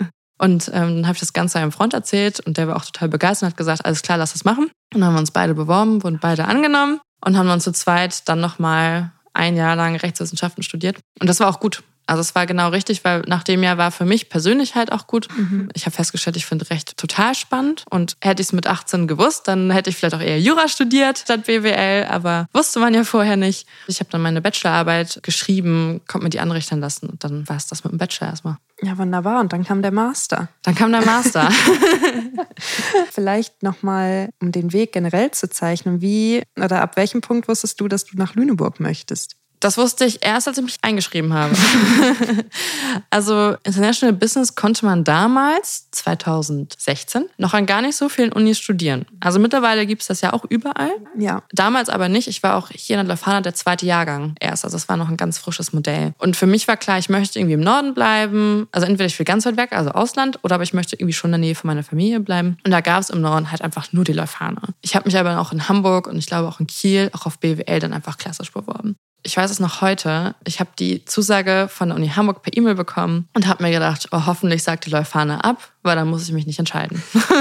Und ähm, dann habe ich das Ganze einem Freund erzählt und der war auch total begeistert und hat gesagt, alles klar, lass das machen. Und dann haben wir uns beide beworben, wurden beide angenommen und haben uns zu zweit dann nochmal ein Jahr lang Rechtswissenschaften studiert. Und das war auch gut. Also es war genau richtig, weil nach dem Jahr war für mich persönlich halt auch gut. Mhm. Ich habe festgestellt, ich finde Recht total spannend. Und hätte ich es mit achtzehn gewusst, dann hätte ich vielleicht auch eher Jura studiert statt B W L. Aber wusste man ja vorher nicht. Ich habe dann meine Bachelorarbeit geschrieben, konnte mir die anrechnen lassen. Und dann war es das mit dem Bachelor erstmal.
Ja, wunderbar. Und dann kam der Master.
Dann kam der Master.
Vielleicht nochmal, um den Weg generell zu zeichnen. Wie oder ab welchem Punkt wusstest du, dass du nach Lüneburg möchtest?
Das wusste ich erst, als ich mich eingeschrieben habe. Also International Business konnte man damals, zweitausendsechzehn, noch an gar nicht so vielen Unis studieren. Also mittlerweile gibt es das ja auch überall.
Ja.
Damals aber nicht. Ich war auch hier in der Leuphana der zweite Jahrgang erst. Also es war noch ein ganz frisches Modell. Und für mich war klar, ich möchte irgendwie im Norden bleiben. Also entweder ich will ganz weit weg, also Ausland, oder aber ich möchte irgendwie schon in der Nähe von meiner Familie bleiben. Und da gab es im Norden halt einfach nur die Leuphana. Ich habe mich aber auch in Hamburg und ich glaube auch in Kiel, auch auf B W L dann einfach klassisch beworben. Ich weiß es noch heute, ich habe die Zusage von der Uni Hamburg per E-Mail bekommen und habe mir gedacht, oh, hoffentlich sagt die Leuphana ab, weil dann muss ich mich nicht entscheiden.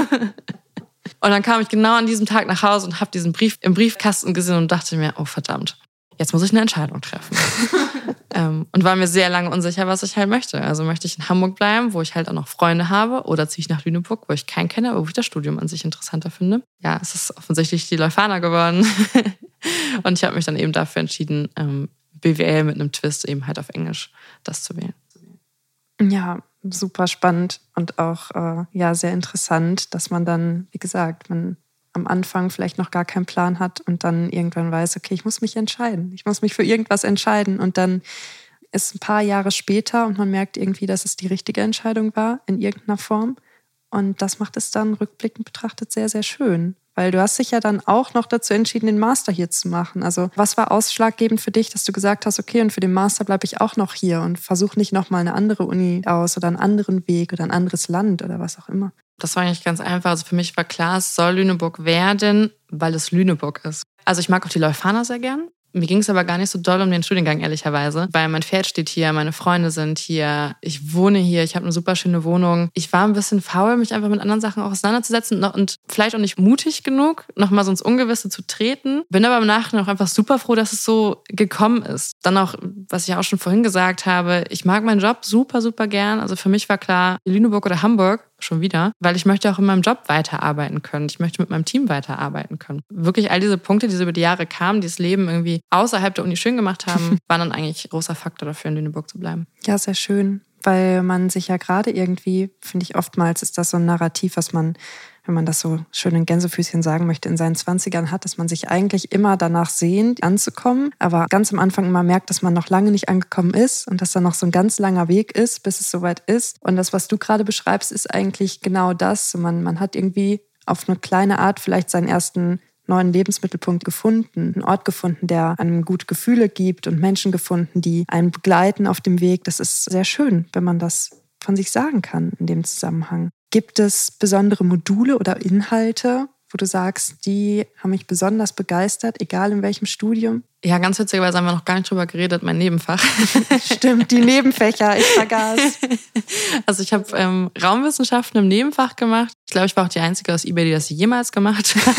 Und dann kam ich genau an diesem Tag nach Hause und habe diesen Brief im Briefkasten gesehen und dachte mir, oh verdammt, jetzt muss ich eine Entscheidung treffen. ähm, und war mir sehr lange unsicher, was ich halt möchte. Also möchte ich in Hamburg bleiben, wo ich halt auch noch Freunde habe, oder ziehe ich nach Lüneburg, wo ich keinen kenne, aber wo ich das Studium an sich interessanter finde. Ja, es ist offensichtlich die Leuphana geworden. Und ich habe mich dann eben dafür entschieden, ähm, B W L mit einem Twist eben halt auf Englisch das zu wählen.
Ja, super spannend und auch äh, ja, sehr interessant, dass man dann, wie gesagt, man am Anfang vielleicht noch gar keinen Plan hat und dann irgendwann weiß, okay, ich muss mich entscheiden. Ich muss mich für irgendwas entscheiden. Und dann ist ein paar Jahre später und man merkt irgendwie, dass es die richtige Entscheidung war in irgendeiner Form. Und das macht es dann rückblickend betrachtet sehr, sehr schön. Weil du hast dich ja dann auch noch dazu entschieden, den Master hier zu machen. Also was war ausschlaggebend für dich, dass du gesagt hast, okay, und für den Master bleibe ich auch noch hier und versuche nicht nochmal eine andere Uni aus oder einen anderen Weg oder ein anderes Land oder was auch immer?
Das war eigentlich ganz einfach. Also für mich war klar, es soll Lüneburg werden, weil es Lüneburg ist. Also ich mag auch die Leuphana sehr gern. Mir ging es aber gar nicht so doll um den Studiengang, ehrlicherweise. Weil mein Pferd steht hier, meine Freunde sind hier, ich wohne hier, ich habe eine super schöne Wohnung. Ich war ein bisschen faul, mich einfach mit anderen Sachen auch auseinanderzusetzen und vielleicht auch nicht mutig genug, nochmal so ins Ungewisse zu treten. Bin aber im Nachhinein auch einfach super froh, dass es so gekommen ist. Dann auch, was ich auch schon vorhin gesagt habe, ich mag meinen Job super, super gern. Also für mich war klar, Lüneburg oder Hamburg, schon wieder, weil ich möchte auch in meinem Job weiterarbeiten können. Ich möchte mit meinem Team weiterarbeiten können. Wirklich all diese Punkte, die so über die Jahre kamen, die das Leben irgendwie außerhalb der Uni schön gemacht haben, waren dann eigentlich großer Faktor dafür, in Lüneburg zu bleiben.
Ja, sehr schön, weil man sich ja gerade irgendwie, finde ich oftmals, ist das so ein Narrativ, was man, wenn man das so schön in Gänsefüßchen sagen möchte, in seinen Zwanzigern hat, dass man sich eigentlich immer danach sehnt, anzukommen, aber ganz am Anfang immer merkt, dass man noch lange nicht angekommen ist und dass da noch so ein ganz langer Weg ist, bis es soweit ist. Und das, was du gerade beschreibst, ist eigentlich genau das. Man, man hat irgendwie auf eine kleine Art vielleicht seinen ersten neuen Lebensmittelpunkt gefunden, einen Ort gefunden, der einem gute Gefühle gibt und Menschen gefunden, die einen begleiten auf dem Weg. Das ist sehr schön, wenn man das von sich sagen kann in dem Zusammenhang. Gibt es besondere Module oder Inhalte, wo du sagst, die haben mich besonders begeistert, egal in welchem Studium?
Ja, ganz witzigerweise haben wir noch gar nicht drüber geredet, mein Nebenfach.
Stimmt, die Nebenfächer, ich vergaß.
Also ich habe ähm, Raumwissenschaften im Nebenfach gemacht. Ich glaube, ich war auch die Einzige aus eBay, die das jemals gemacht hat.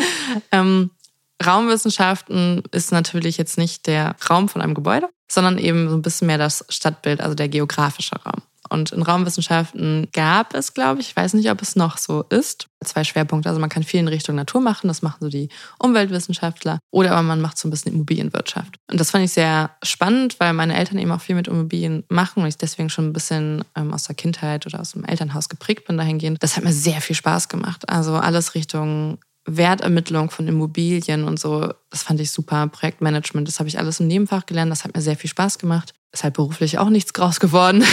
ähm, Raumwissenschaften ist natürlich jetzt nicht der Raum von einem Gebäude, sondern eben so ein bisschen mehr das Stadtbild, also der geografische Raum. Und in Raumwissenschaften gab es, glaube ich, ich weiß nicht, ob es noch so ist, zwei Schwerpunkte. Also man kann viel in Richtung Natur machen, das machen so die Umweltwissenschaftler. Oder aber man macht so ein bisschen Immobilienwirtschaft. Und das fand ich sehr spannend, weil meine Eltern eben auch viel mit Immobilien machen und ich deswegen schon ein bisschen ähm, aus der Kindheit oder aus dem Elternhaus geprägt bin dahingehend. Das hat mir sehr viel Spaß gemacht. Also alles Richtung Wertermittlung von Immobilien und so, das fand ich super. Projektmanagement, das habe ich alles im Nebenfach gelernt, das hat mir sehr viel Spaß gemacht. Ist halt beruflich auch nichts draus geworden.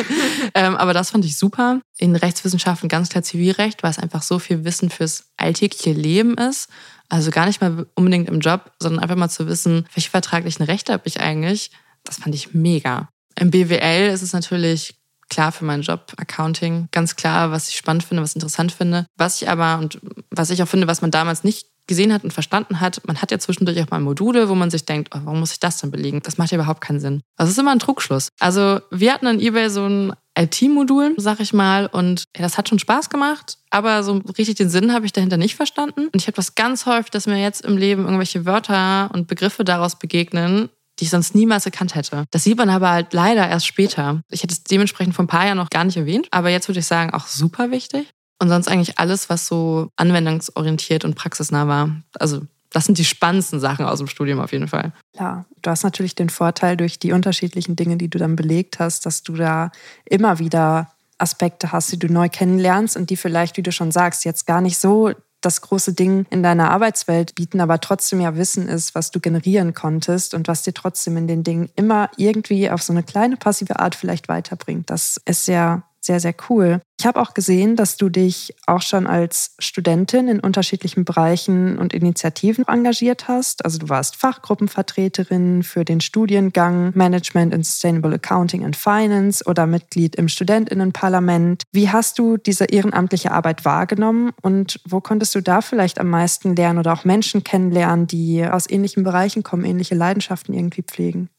ähm, aber das fand ich super. In Rechtswissenschaften ganz klar Zivilrecht, weil es einfach so viel Wissen fürs alltägliche Leben ist. Also gar nicht mal unbedingt im Job, sondern einfach mal zu wissen, welche vertraglichen Rechte habe ich eigentlich. Das fand ich mega. Im B W L ist es natürlich klar für meinen Job, Accounting, ganz klar, was ich spannend finde, was ich interessant finde. Was ich aber und was ich auch finde, was man damals nicht gesehen hat und verstanden hat, man hat ja zwischendurch auch mal Module, wo man sich denkt, oh, warum muss ich das denn belegen? Das macht ja überhaupt keinen Sinn. Das ist immer ein Trugschluss. Also wir hatten an eBay so ein I T-Modul, sag ich mal, und ja, das hat schon Spaß gemacht, aber so richtig den Sinn habe ich dahinter nicht verstanden. Und ich habe das ganz häufig, dass mir jetzt im Leben irgendwelche Wörter und Begriffe daraus begegnen, die ich sonst niemals erkannt hätte. Das sieht man aber halt leider erst später. Ich hätte es dementsprechend vor ein paar Jahren noch gar nicht erwähnt, aber jetzt würde ich sagen, auch super wichtig. Und sonst eigentlich alles, was so anwendungsorientiert und praxisnah war. Also das sind die spannendsten Sachen aus dem Studium auf jeden Fall.
Klar, du hast natürlich den Vorteil durch die unterschiedlichen Dinge, die du dann belegt hast, dass du da immer wieder Aspekte hast, die du neu kennenlernst und die vielleicht, wie du schon sagst, jetzt gar nicht so das große Ding in deiner Arbeitswelt bieten, aber trotzdem ja Wissen ist, was du generieren konntest und was dir trotzdem in den Dingen immer irgendwie auf so eine kleine passive Art vielleicht weiterbringt. Das ist ja sehr, sehr cool. Ich habe auch gesehen, dass du dich auch schon als Studentin in unterschiedlichen Bereichen und Initiativen engagiert hast. Also du warst Fachgruppenvertreterin für den Studiengang Management in Sustainable Accounting and Finance oder Mitglied im Studentinnenparlament. Wie hast du diese ehrenamtliche Arbeit wahrgenommen und wo konntest du da vielleicht am meisten lernen oder auch Menschen kennenlernen, die aus ähnlichen Bereichen kommen, ähnliche Leidenschaften irgendwie pflegen?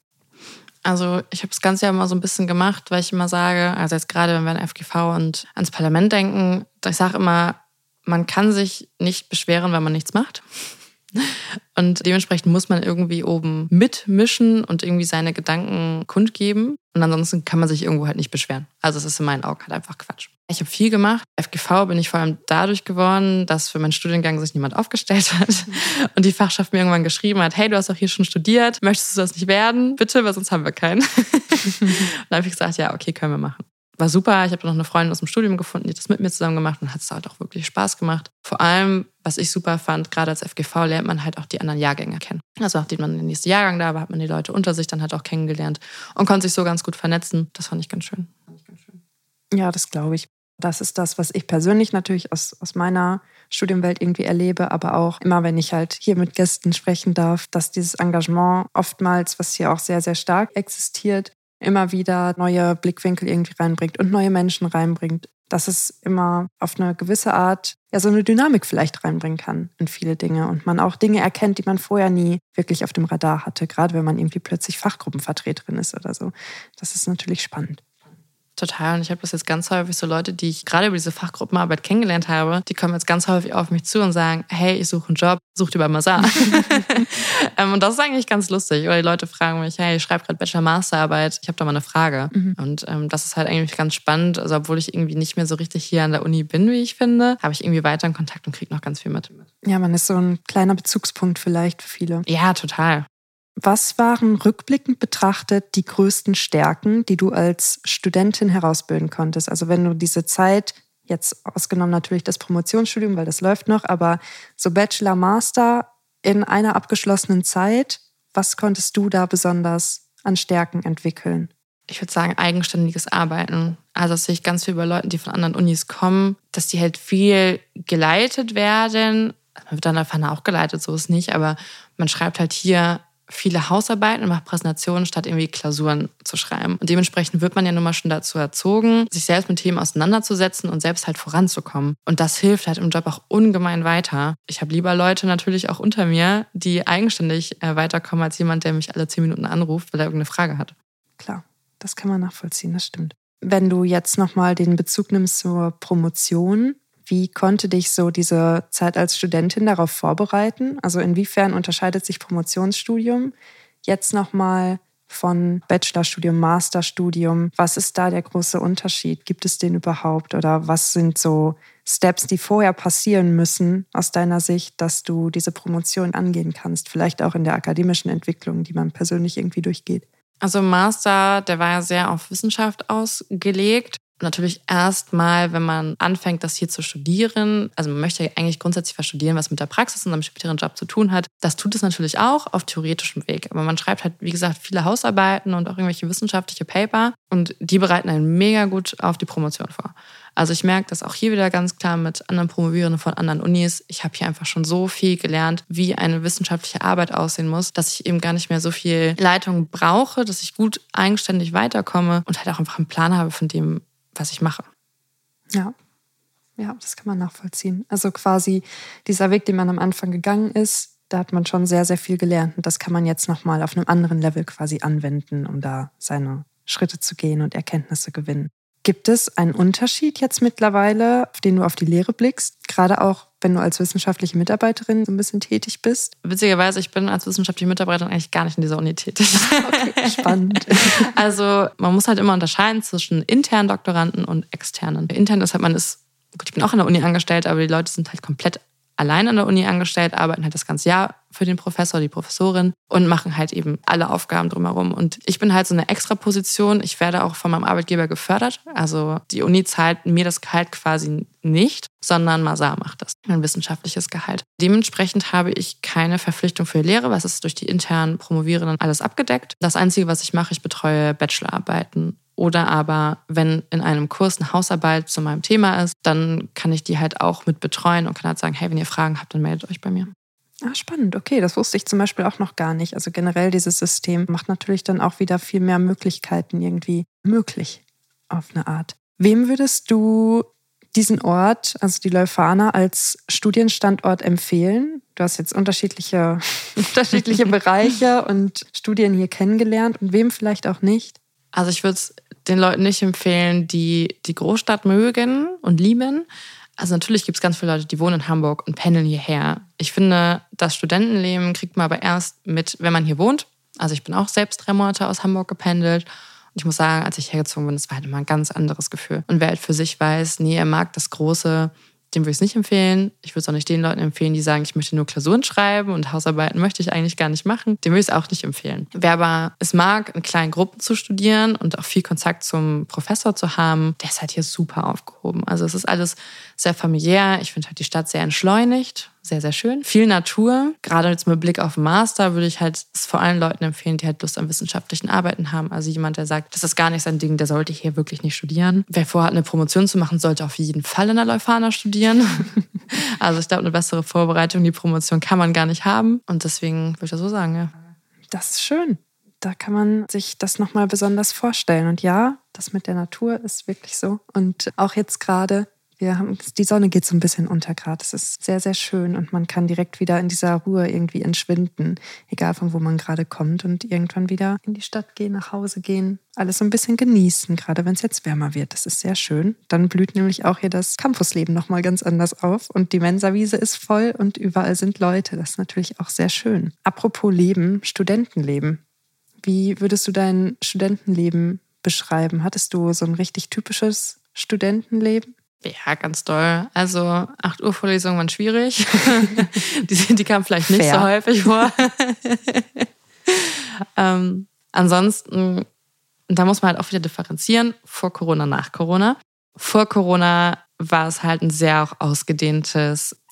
Also ich habe das Ganze ja immer so ein bisschen gemacht, weil ich immer sage, also jetzt gerade wenn wir an F G V und ans Parlament denken, ich sage immer, man kann sich nicht beschweren, wenn man nichts macht. Und dementsprechend muss man irgendwie oben mitmischen und irgendwie seine Gedanken kundgeben. Und ansonsten kann man sich irgendwo halt nicht beschweren. Also es ist in meinen Augen halt einfach Quatsch. Ich habe viel gemacht. F G V bin ich vor allem dadurch geworden, dass für meinen Studiengang sich niemand aufgestellt hat. Und die Fachschaft mir irgendwann geschrieben hat, hey, du hast doch hier schon studiert, möchtest du das nicht werden? Bitte, weil sonst haben wir keinen. Und dann habe ich gesagt, ja, okay, können wir machen. War super, ich habe noch eine Freundin aus dem Studium gefunden, die hat das mit mir zusammen gemacht und hat es halt auch wirklich Spaß gemacht. Vor allem, was ich super fand, gerade als F G V lernt man halt auch die anderen Jahrgänge kennen. Also nachdem man den nächsten Jahrgang da war, hat man die Leute unter sich dann halt auch kennengelernt und konnte sich so ganz gut vernetzen. Das fand ich ganz schön.
Ja, das glaube ich. Das ist das, was ich persönlich natürlich aus, aus meiner Studienwelt irgendwie erlebe, aber auch immer, wenn ich halt hier mit Gästen sprechen darf, dass dieses Engagement oftmals, was hier auch sehr, sehr stark existiert, immer wieder neue Blickwinkel irgendwie reinbringt und neue Menschen reinbringt, dass es immer auf eine gewisse Art ja so eine Dynamik vielleicht reinbringen kann in viele Dinge und man auch Dinge erkennt, die man vorher nie wirklich auf dem Radar hatte, gerade wenn man irgendwie plötzlich Fachgruppenvertreterin ist oder so. Das ist natürlich spannend.
Total. Und ich habe das jetzt ganz häufig so Leute, die ich gerade über diese Fachgruppenarbeit kennengelernt habe, die kommen jetzt ganz häufig auf mich zu und sagen, hey, ich suche einen Job, such dir bei Mazar. Und das ist eigentlich ganz lustig. Oder die Leute fragen mich, hey, ich schreibe gerade Bachelor-Masterarbeit, ich habe da mal eine Frage. Mhm. Und ähm, das ist halt eigentlich ganz spannend. Also obwohl ich irgendwie nicht mehr so richtig hier an der Uni bin, wie ich finde, habe ich irgendwie weiter in Kontakt und kriege noch ganz viel mit.
Ja, man ist so ein kleiner Bezugspunkt vielleicht für viele.
Ja, total.
Was waren rückblickend betrachtet die größten Stärken, die du als Studentin herausbilden konntest? Also wenn du diese Zeit, jetzt ausgenommen natürlich das Promotionsstudium, weil das läuft noch, aber so Bachelor, Master in einer abgeschlossenen Zeit, was konntest du da besonders an Stärken entwickeln?
ich würde sagen, eigenständiges Arbeiten. Also das sehe ich ganz viel bei Leuten, die von anderen Unis kommen, dass die halt viel geleitet werden. Man wird dann einfach auch geleitet, so ist es nicht, aber man schreibt halt hier viele Hausarbeiten und macht Präsentationen, statt irgendwie Klausuren zu schreiben. Und dementsprechend wird man ja nun mal schon dazu erzogen, sich selbst mit Themen auseinanderzusetzen und selbst halt voranzukommen. Und das hilft halt im Job auch ungemein weiter. Ich habe lieber Leute natürlich auch unter mir, die eigenständig weiterkommen, als jemand, der mich alle zehn Minuten anruft, weil er irgendeine Frage hat.
Klar, das kann man nachvollziehen, das stimmt. Wenn du jetzt nochmal den Bezug nimmst zur Promotion, wie konnte dich so diese Zeit als Studentin darauf vorbereiten? Also inwiefern unterscheidet sich Promotionsstudium jetzt nochmal von Bachelorstudium, Masterstudium? Was ist da der große Unterschied? Gibt es den überhaupt? Oder was sind so Steps, die vorher passieren müssen aus deiner Sicht, dass du diese Promotion angehen kannst? Vielleicht auch in der akademischen Entwicklung, die man persönlich irgendwie durchgeht.
Also Master, der war ja sehr auf Wissenschaft ausgelegt. Natürlich erstmal, wenn man anfängt, das hier zu studieren, also man möchte ja eigentlich grundsätzlich was studieren, was mit der Praxis und seinem späteren Job zu tun hat. Das tut es natürlich auch auf theoretischem Weg. Aber man schreibt halt, wie gesagt, viele Hausarbeiten und auch irgendwelche wissenschaftliche Paper und die bereiten einen mega gut auf die Promotion vor. Also ich merke das auch hier wieder ganz klar mit anderen Promovierenden von anderen Unis. Ich habe hier einfach schon so viel gelernt, wie eine wissenschaftliche Arbeit aussehen muss, dass ich eben gar nicht mehr so viel Leitung brauche, dass ich gut eigenständig weiterkomme und halt auch einfach einen Plan habe von dem, was ich mache.
Ja, ja, das kann man nachvollziehen. Also quasi dieser Weg, den man am Anfang gegangen ist, da hat man schon sehr, sehr viel gelernt. Und das kann man jetzt nochmal auf einem anderen Level quasi anwenden, um da seine Schritte zu gehen und Erkenntnisse gewinnen. Gibt es einen Unterschied jetzt mittlerweile, auf den du auf die Lehre blickst? Gerade auch, wenn du als wissenschaftliche Mitarbeiterin so ein bisschen tätig bist?
Witzigerweise, ich bin als wissenschaftliche Mitarbeiterin eigentlich gar nicht in dieser Uni tätig.
Okay, spannend.
Also man muss halt immer unterscheiden zwischen internen Doktoranden und externen. Intern ist halt, man ist, gut, ich bin auch an der Uni angestellt, aber die Leute sind halt komplett allein an der Uni angestellt, arbeiten halt das ganze Jahr für den Professor, die Professorin und machen halt eben alle Aufgaben drumherum. Und ich bin halt so eine Extraposition. Ich werde auch von meinem Arbeitgeber gefördert. Also die Uni zahlt mir das Gehalt quasi nicht, sondern Mazar macht das, ein wissenschaftliches Gehalt. Dementsprechend habe ich keine Verpflichtung für die Lehre, was ist durch die internen Promovierenden alles abgedeckt. Das Einzige, was ich mache, ich betreue Bachelorarbeiten. Oder aber, wenn in einem Kurs eine Hausarbeit zu meinem Thema ist, dann kann ich die halt auch mit betreuen und kann halt sagen, hey, wenn ihr Fragen habt, dann meldet euch bei mir.
Ah, spannend. Okay, das wusste ich zum Beispiel auch noch gar nicht. Also generell dieses System macht natürlich dann auch wieder viel mehr Möglichkeiten irgendwie möglich auf eine Art. Wem würdest du diesen Ort, also die Leuphana, als Studienstandort empfehlen? Du hast jetzt unterschiedliche, unterschiedliche Bereiche und Studien hier kennengelernt und wem vielleicht auch nicht?
Also ich würde es den Leuten nicht empfehlen, die die Großstadt mögen und lieben. Also natürlich gibt es ganz viele Leute, die wohnen in Hamburg und pendeln hierher. Ich finde, das Studentenleben kriegt man aber erst mit, wenn man hier wohnt. Also ich bin auch selbst drei Monate aus Hamburg gependelt. Und ich muss sagen, als ich hergezogen bin, das war halt immer ein ganz anderes Gefühl. Und wer halt für sich weiß, nee, er mag das Große, dem würde ich es nicht empfehlen. Ich würde es auch nicht den Leuten empfehlen, die sagen, ich möchte nur Klausuren schreiben und Hausarbeiten möchte ich eigentlich gar nicht machen. Dem würde ich es auch nicht empfehlen. Wer aber es mag, in kleinen Gruppen zu studieren und auch viel Kontakt zum Professor zu haben, der ist halt hier super aufgehoben. Also es ist alles sehr familiär. Ich finde halt die Stadt sehr entschleunigt, sehr, sehr schön. Viel Natur. Gerade jetzt mit Blick auf den Master würde ich halt es vor allen Leuten empfehlen, die halt Lust an wissenschaftlichen Arbeiten haben. Also jemand, der sagt, das ist gar nicht sein Ding, der sollte hier wirklich nicht studieren. Wer vorhat, eine Promotion zu machen, sollte auf jeden Fall in der Leuphana studieren. Also ich glaube, eine bessere Vorbereitung, die Promotion kann man gar nicht haben. Und deswegen würde ich das so sagen, ja.
Das ist schön. Da kann man sich das nochmal besonders vorstellen. Und ja, das mit der Natur ist wirklich so. Und auch jetzt gerade, wir haben, die Sonne geht so ein bisschen unter gerade. Es ist sehr, sehr schön und man kann direkt wieder in dieser Ruhe irgendwie entschwinden, egal von wo man gerade kommt und irgendwann wieder in die Stadt gehen, nach Hause gehen, alles so ein bisschen genießen, gerade wenn es jetzt wärmer wird. Das ist sehr schön. Dann blüht nämlich auch hier das Campusleben nochmal ganz anders auf und die Mensawiese ist voll und überall sind Leute. Das ist natürlich auch sehr schön. Apropos Leben, Studentenleben. Wie würdest du dein Studentenleben beschreiben? Hattest du so ein richtig typisches Studentenleben?
Ja, ganz doll. Also acht Uhr Vorlesungen waren schwierig. die, die kamen vielleicht nicht Fair. So häufig vor. ähm, ansonsten, da muss man halt auch wieder differenzieren, vor Corona, nach Corona. Vor Corona war es halt ein sehr auch ausgedehntes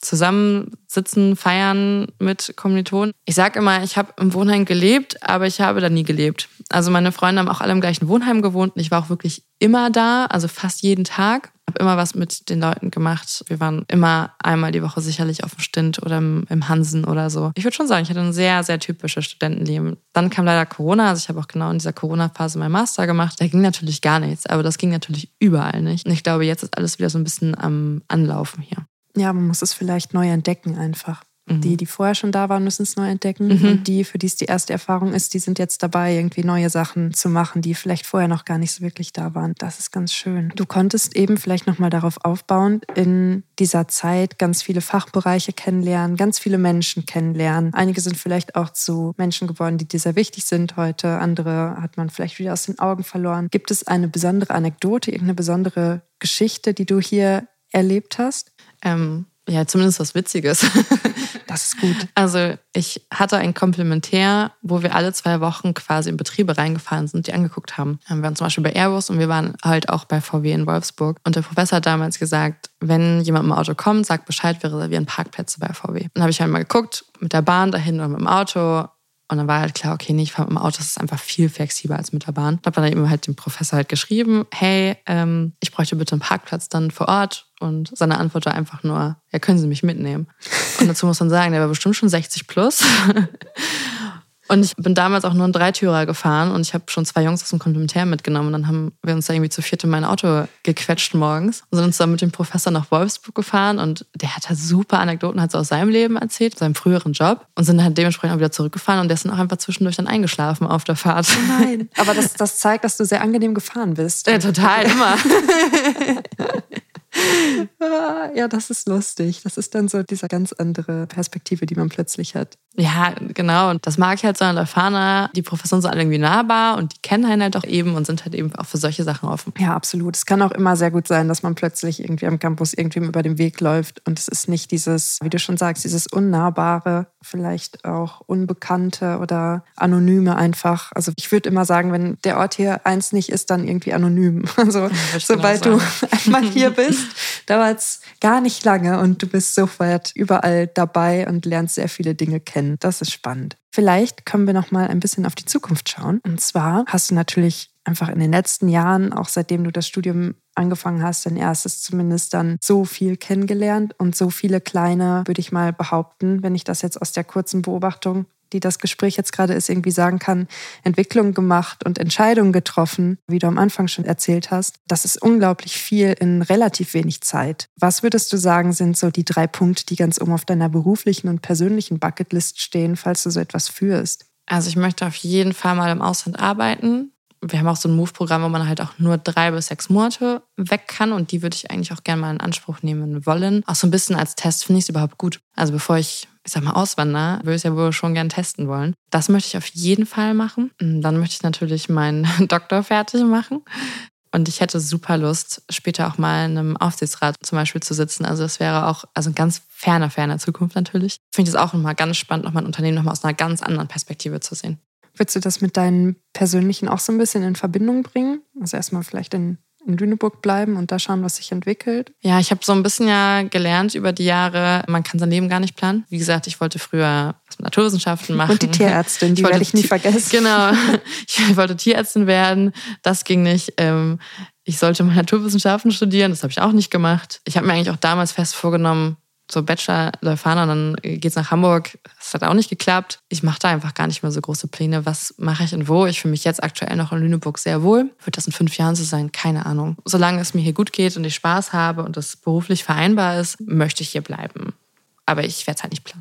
zusammensitzen, feiern mit Kommilitonen. Ich sage immer, ich habe im Wohnheim gelebt, aber ich habe da nie gelebt. Also meine Freunde haben auch alle im gleichen Wohnheim gewohnt und ich war auch wirklich immer da, also fast jeden Tag. Ich habe immer was mit den Leuten gemacht. Wir waren immer einmal die Woche sicherlich auf dem Stint oder im, im Hansen oder so. Ich würde schon sagen, ich hatte ein sehr, sehr typisches Studentenleben. Dann kam leider Corona, also ich habe auch genau in dieser Corona-Phase meinen Master gemacht. Da ging natürlich gar nichts, aber das ging natürlich überall nicht. Und ich glaube, jetzt ist alles wieder so ein bisschen am Anlaufen hier.
Ja, man muss es vielleicht neu entdecken einfach. Mhm. Die, die vorher schon da waren, müssen es neu entdecken.
Mhm.
Und die, für die es die erste Erfahrung ist, die sind jetzt dabei, irgendwie neue Sachen zu machen, die vielleicht vorher noch gar nicht so wirklich da waren. Das ist ganz schön. Du konntest eben vielleicht nochmal darauf aufbauen, in dieser Zeit ganz viele Fachbereiche kennenlernen, ganz viele Menschen kennenlernen. Einige sind vielleicht auch zu Menschen geworden, die dir sehr wichtig sind heute. Andere hat man vielleicht wieder aus den Augen verloren. Gibt es eine besondere Anekdote, irgendeine besondere Geschichte, die du hier erlebt hast?
Ähm, ja, zumindest was Witziges.
Das ist gut.
Also ich hatte ein Komplementär, wo wir alle zwei Wochen quasi in Betriebe reingefahren sind, die angeguckt haben. Wir waren zum Beispiel bei Airbus und wir waren halt auch bei V W in Wolfsburg. Und der Professor hat damals gesagt, wenn jemand im Auto kommt, sagt Bescheid, wir reservieren Parkplätze bei V W. Dann habe ich halt mal geguckt, mit der Bahn dahin oder mit dem Auto. Und dann war halt klar, okay, nee, ich fahre mit dem Auto, das ist einfach viel flexibler als mit der Bahn. Ich habe dann eben halt dem Professor halt geschrieben, hey, ähm, ich bräuchte bitte einen Parkplatz dann vor Ort. Und seine Antwort war einfach nur, ja, können Sie mich mitnehmen? Und dazu muss man sagen, der war bestimmt schon sechzig plus. Und ich bin damals auch nur einen Dreitürer gefahren und ich habe schon zwei Jungs aus dem Komplementär mitgenommen. Und dann haben wir uns da irgendwie zu viert in mein Auto gequetscht morgens und sind uns dann mit dem Professor nach Wolfsburg gefahren. Und der hat halt super Anekdoten, hat so aus seinem Leben erzählt, seinem früheren Job. Und sind dann dementsprechend auch wieder zurückgefahren und der ist dann auch einfach zwischendurch dann eingeschlafen auf der Fahrt.
Oh nein, aber das, das zeigt, dass du sehr angenehm gefahren bist.
Ja, total, immer.
Ja, das ist lustig. Das ist dann so diese ganz andere Perspektive, die man plötzlich hat.
Ja, genau. Und das mag ich halt so an der Fahne. Die Professoren sind alle irgendwie nahbar und die kennen einen halt auch eben und sind halt eben auch für solche Sachen offen.
Ja, absolut. Es kann auch immer sehr gut sein, dass man plötzlich irgendwie am Campus irgendwem über den Weg läuft und es ist nicht dieses, wie du schon sagst, dieses Unnahbare, vielleicht auch Unbekannte oder Anonyme einfach. Also ich würde immer sagen, wenn der Ort hier eins nicht ist, dann irgendwie anonym. Also ja, sobald genau du einmal hier bist, dauert es gar nicht lange und du bist sofort überall dabei und lernst sehr viele Dinge kennen. Das ist spannend. Vielleicht können wir noch mal ein bisschen auf die Zukunft schauen. Und zwar hast du natürlich einfach in den letzten Jahren, auch seitdem du das Studium angefangen hast, dein erstes zumindest, dann so viel kennengelernt und so viele kleine, würde ich mal behaupten, wenn ich das jetzt aus der kurzen Beobachtung, die das Gespräch jetzt gerade ist, irgendwie sagen kann, Entwicklungen gemacht und Entscheidungen getroffen, wie du am Anfang schon erzählt hast. Das ist unglaublich viel in relativ wenig Zeit. Was würdest du sagen, sind so die drei Punkte, die ganz oben auf deiner beruflichen und persönlichen Bucketlist stehen, falls du so etwas führst?
Also ich möchte auf jeden Fall mal im Ausland arbeiten. Wir haben auch so ein Move-Programm, wo man halt auch nur drei bis sechs Monate weg kann und die würde ich eigentlich auch gerne mal in Anspruch nehmen wollen. Auch so ein bisschen als Test finde ich es überhaupt gut. Also bevor ich, ich sag mal, auswandere, würde ich es ja wohl schon gerne testen wollen. Das möchte ich auf jeden Fall machen. Dann möchte ich natürlich meinen Doktor fertig machen. Und ich hätte super Lust, später auch mal in einem Aufsichtsrat zum Beispiel zu sitzen. Also das wäre auch, also in ganz ferner, ferner Zukunft natürlich. Finde ich das auch nochmal ganz spannend, nochmal ein Unternehmen nochmal aus einer ganz anderen Perspektive zu sehen.
Würdest du das mit deinem Persönlichen auch so ein bisschen in Verbindung bringen? Also erstmal vielleicht in, in Lüneburg bleiben und da schauen, was sich entwickelt?
Ja, ich habe so ein bisschen ja gelernt über die Jahre, man kann sein Leben gar nicht planen. Wie gesagt, ich wollte früher was mit Naturwissenschaften machen.
Und die Tierärztin, die werde ich nie vergessen.
Genau, ich wollte Tierärztin werden, das ging nicht. Ich sollte mal Naturwissenschaften studieren, das habe ich auch nicht gemacht. Ich habe mir eigentlich auch damals fest vorgenommen, so Bachelor Leuphana und dann geht's nach Hamburg. Das hat auch nicht geklappt. Ich mache da einfach gar nicht mehr so große Pläne. Was mache ich und wo? Ich fühle mich jetzt aktuell noch in Lüneburg sehr wohl. Wird das in fünf Jahren so sein? Keine Ahnung. Solange es mir hier gut geht und ich Spaß habe und es beruflich vereinbar ist, möchte ich hier bleiben. Aber ich werde es halt nicht planen.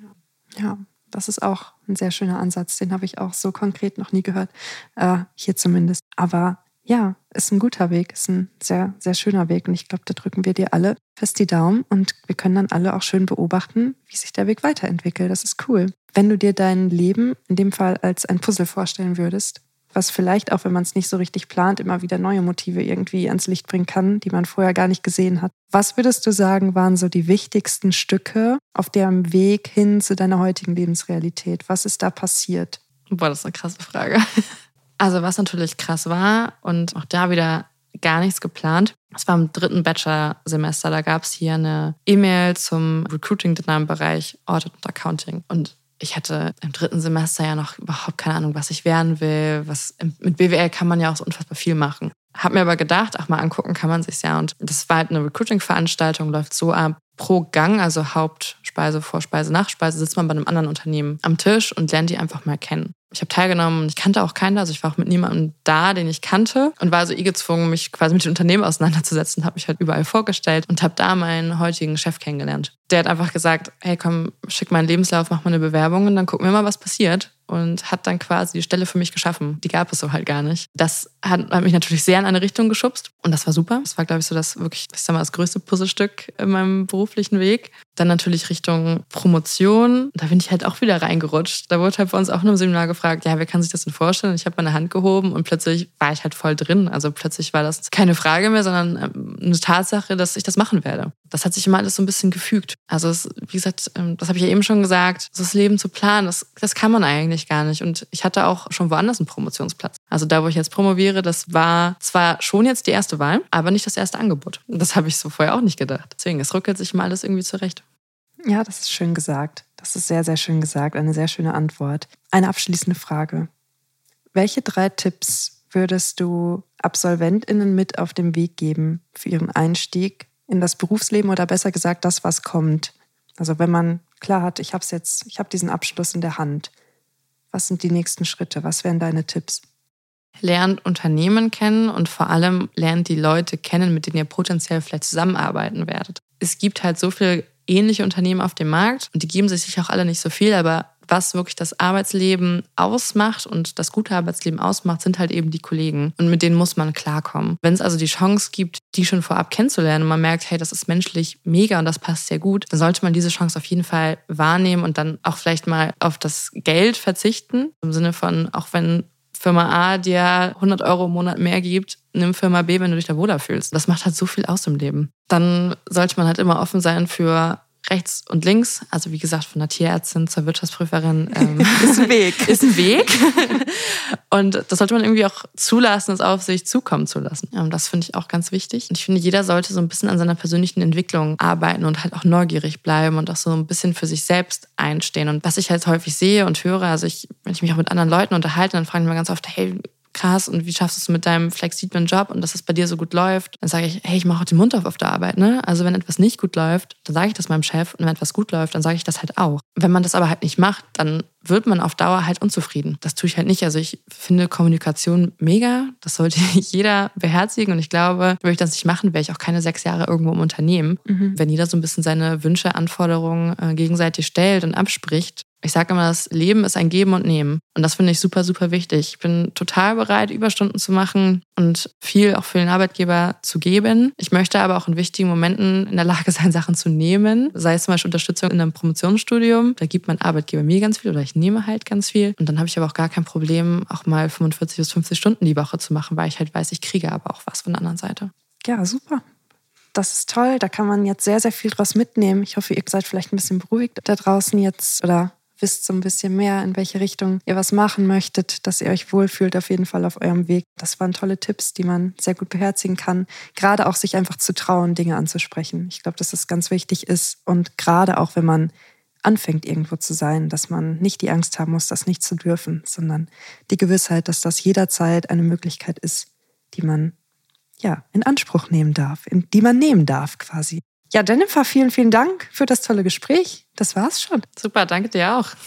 Ja, das ist auch ein sehr schöner Ansatz. Den habe ich auch so konkret noch nie gehört. Äh, hier zumindest. Aber ja, ist ein guter Weg, ist ein sehr, sehr schöner Weg. Und ich glaube, da drücken wir dir alle fest die Daumen und wir können dann alle auch schön beobachten, wie sich der Weg weiterentwickelt. Das ist cool. Wenn du dir dein Leben in dem Fall als ein Puzzle vorstellen würdest, was vielleicht auch, wenn man es nicht so richtig plant, immer wieder neue Motive irgendwie ans Licht bringen kann, die man vorher gar nicht gesehen hat. Was würdest du sagen, waren so die wichtigsten Stücke auf dem Weg hin zu deiner heutigen Lebensrealität? Was ist da passiert?
Boah, das ist eine krasse Frage. Also was natürlich krass war und auch da wieder gar nichts geplant. Es war im dritten Bachelor-Semester, da gab es hier eine E-Mail zum Recruiting-Dinner im Bereich Audit und Accounting. Und ich hatte im dritten Semester ja noch überhaupt keine Ahnung, was ich werden will. Was, mit B W L kann man ja auch so unfassbar viel machen. Hab mir aber gedacht, ach mal angucken kann man sich's ja. Und das war halt eine Recruiting-Veranstaltung, läuft so ab. Pro Gang, also Hauptspeise, Vorspeise, Nachspeise, sitzt man bei einem anderen Unternehmen am Tisch und lernt die einfach mal kennen. Ich habe teilgenommen und ich kannte auch keinen, also ich war auch mit niemandem da, den ich kannte und war also eh gezwungen, mich quasi mit dem Unternehmen auseinanderzusetzen, habe mich halt überall vorgestellt und habe da meinen heutigen Chef kennengelernt. Der hat einfach gesagt, hey komm, schick meinen Lebenslauf, mach mal eine Bewerbung und dann gucken wir mal, was passiert. Und hat dann quasi die Stelle für mich geschaffen. Die gab es so halt gar nicht. Das hat, hat mich natürlich sehr in eine Richtung geschubst. Und das war super. Das war, glaube ich, so das wirklich, ich sag mal, das größte Puzzlestück in meinem beruflichen Weg. Dann natürlich Richtung Promotion. Da bin ich halt auch wieder reingerutscht. Da wurde halt bei uns auch in einem Seminar gefragt, ja, wer kann sich das denn vorstellen? Und ich habe meine Hand gehoben und plötzlich war ich halt voll drin. Also plötzlich war das keine Frage mehr, sondern eine Tatsache, dass ich das machen werde. Das hat sich immer alles so ein bisschen gefügt. Also es, wie gesagt, das habe ich ja eben schon gesagt, das Leben zu planen, das, das kann man eigentlich gar nicht. Und ich hatte auch schon woanders einen Promotionsplatz. Also da, wo ich jetzt promoviere, das war zwar schon jetzt die erste Wahl, aber nicht das erste Angebot. Das habe ich so vorher auch nicht gedacht. Deswegen, es rückelt sich mal alles irgendwie zurecht.
Ja, das ist schön gesagt. Das ist sehr, sehr schön gesagt. Eine sehr schöne Antwort. Eine abschließende Frage. Welche drei Tipps würdest du AbsolventInnen mit auf den Weg geben für ihren Einstieg in das Berufsleben oder besser gesagt das, was kommt? Also wenn man klar hat, ich habe es jetzt, ich habe diesen Abschluss in der Hand. Was sind die nächsten Schritte? Was wären deine Tipps?
Lernt Unternehmen kennen und vor allem lernt die Leute kennen, mit denen ihr potenziell vielleicht zusammenarbeiten werdet. Es gibt halt so viele ähnliche Unternehmen auf dem Markt und die geben sich sicher auch alle nicht so viel, aber was wirklich das Arbeitsleben ausmacht und das gute Arbeitsleben ausmacht, sind halt eben die Kollegen. Und mit denen muss man klarkommen. Wenn es also die Chance gibt, die schon vorab kennenzulernen und man merkt, hey, das ist menschlich mega und das passt sehr gut, dann sollte man diese Chance auf jeden Fall wahrnehmen und dann auch vielleicht mal auf das Geld verzichten. Im Sinne von, auch wenn Firma A dir hundert Euro im Monat mehr gibt, nimm Firma B, wenn du dich da wohler fühlst. Das macht halt so viel aus im Leben. Dann sollte man halt immer offen sein für rechts und links, also wie gesagt, von der Tierärztin zur Wirtschaftsprüferin ähm,
ist ein Weg.
Ist ein Weg. Und das sollte man irgendwie auch zulassen, es auf sich zukommen zu lassen. Ja, und das finde ich auch ganz wichtig. Und ich finde, jeder sollte so ein bisschen an seiner persönlichen Entwicklung arbeiten und halt auch neugierig bleiben und auch so ein bisschen für sich selbst einstehen. Und was ich halt häufig sehe und höre, also ich, wenn ich mich auch mit anderen Leuten unterhalte, dann fragen die mir ganz oft, hey, krass, und wie schaffst du es mit deinem flexiblen Job und dass es bei dir so gut läuft? Dann sage ich, hey, ich mache auch den Mund auf auf der Arbeit, ne? Also wenn etwas nicht gut läuft, dann sage ich das meinem Chef, und wenn etwas gut läuft, dann sage ich das halt auch. Wenn man das aber halt nicht macht, dann wird man auf Dauer halt unzufrieden. Das tue ich halt nicht. Also ich finde Kommunikation mega, das sollte jeder beherzigen, und ich glaube, würde ich das nicht machen, wäre ich auch keine sechs Jahre irgendwo im Unternehmen. Mhm. Wenn jeder so ein bisschen seine Wünsche, Anforderungen äh, gegenseitig stellt und abspricht. Ich sage immer, das Leben ist ein Geben und Nehmen. Und das finde ich super, super wichtig. Ich bin total bereit, Überstunden zu machen und viel auch für den Arbeitgeber zu geben. Ich möchte aber auch in wichtigen Momenten in der Lage sein, Sachen zu nehmen. Sei es zum Beispiel Unterstützung in einem Promotionsstudium. Da gibt mein Arbeitgeber mir ganz viel oder ich nehme halt ganz viel. Und dann habe ich aber auch gar kein Problem, auch mal fünfundvierzig bis fünfzig Stunden die Woche zu machen, weil ich halt weiß, ich kriege aber auch was von der anderen Seite.
Ja, super. Das ist toll. Da kann man jetzt sehr, sehr viel draus mitnehmen. Ich hoffe, ihr seid vielleicht ein bisschen beruhigt da draußen jetzt oder wisst so ein bisschen mehr, in welche Richtung ihr was machen möchtet, dass ihr euch wohlfühlt auf jeden Fall auf eurem Weg. Das waren tolle Tipps, die man sehr gut beherzigen kann. Gerade auch sich einfach zu trauen, Dinge anzusprechen. Ich glaube, dass das ganz wichtig ist. Und gerade auch, wenn man anfängt, irgendwo zu sein, dass man nicht die Angst haben muss, das nicht zu dürfen, sondern die Gewissheit, dass das jederzeit eine Möglichkeit ist, die man ja in Anspruch nehmen darf, in die man nehmen darf quasi. Ja, Jennifer, vielen, vielen Dank für das tolle Gespräch. Das war's schon.
Super, danke dir auch.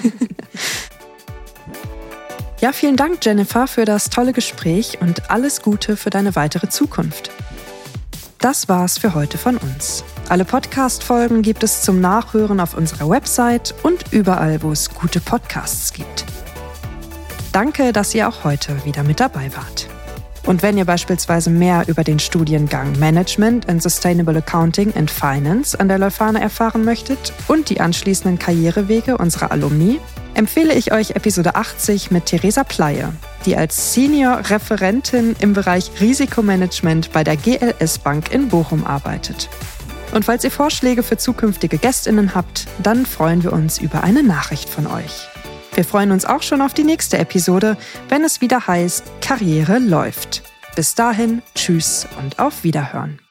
Ja, vielen Dank, Jennifer, für das tolle Gespräch und alles Gute für deine weitere Zukunft. Das war's für heute von uns. Alle Podcast-Folgen gibt es zum Nachhören auf unserer Website und überall, wo es gute Podcasts gibt. Danke, dass ihr auch heute wieder mit dabei wart. Und wenn ihr beispielsweise mehr über den Studiengang Management and Sustainable Accounting and Finance an der Leuphana erfahren möchtet und die anschließenden Karrierewege unserer Alumni, empfehle ich euch Episode achtzig mit Theresa Pleie, die als Senior-Referentin im Bereich Risikomanagement bei der G L S Bank in Bochum arbeitet. Und falls ihr Vorschläge für zukünftige GästInnen habt, dann freuen wir uns über eine Nachricht von euch. Wir freuen uns auch schon auf die nächste Episode, wenn es wieder heißt, Karriere läuft. Bis dahin, tschüss und auf Wiederhören.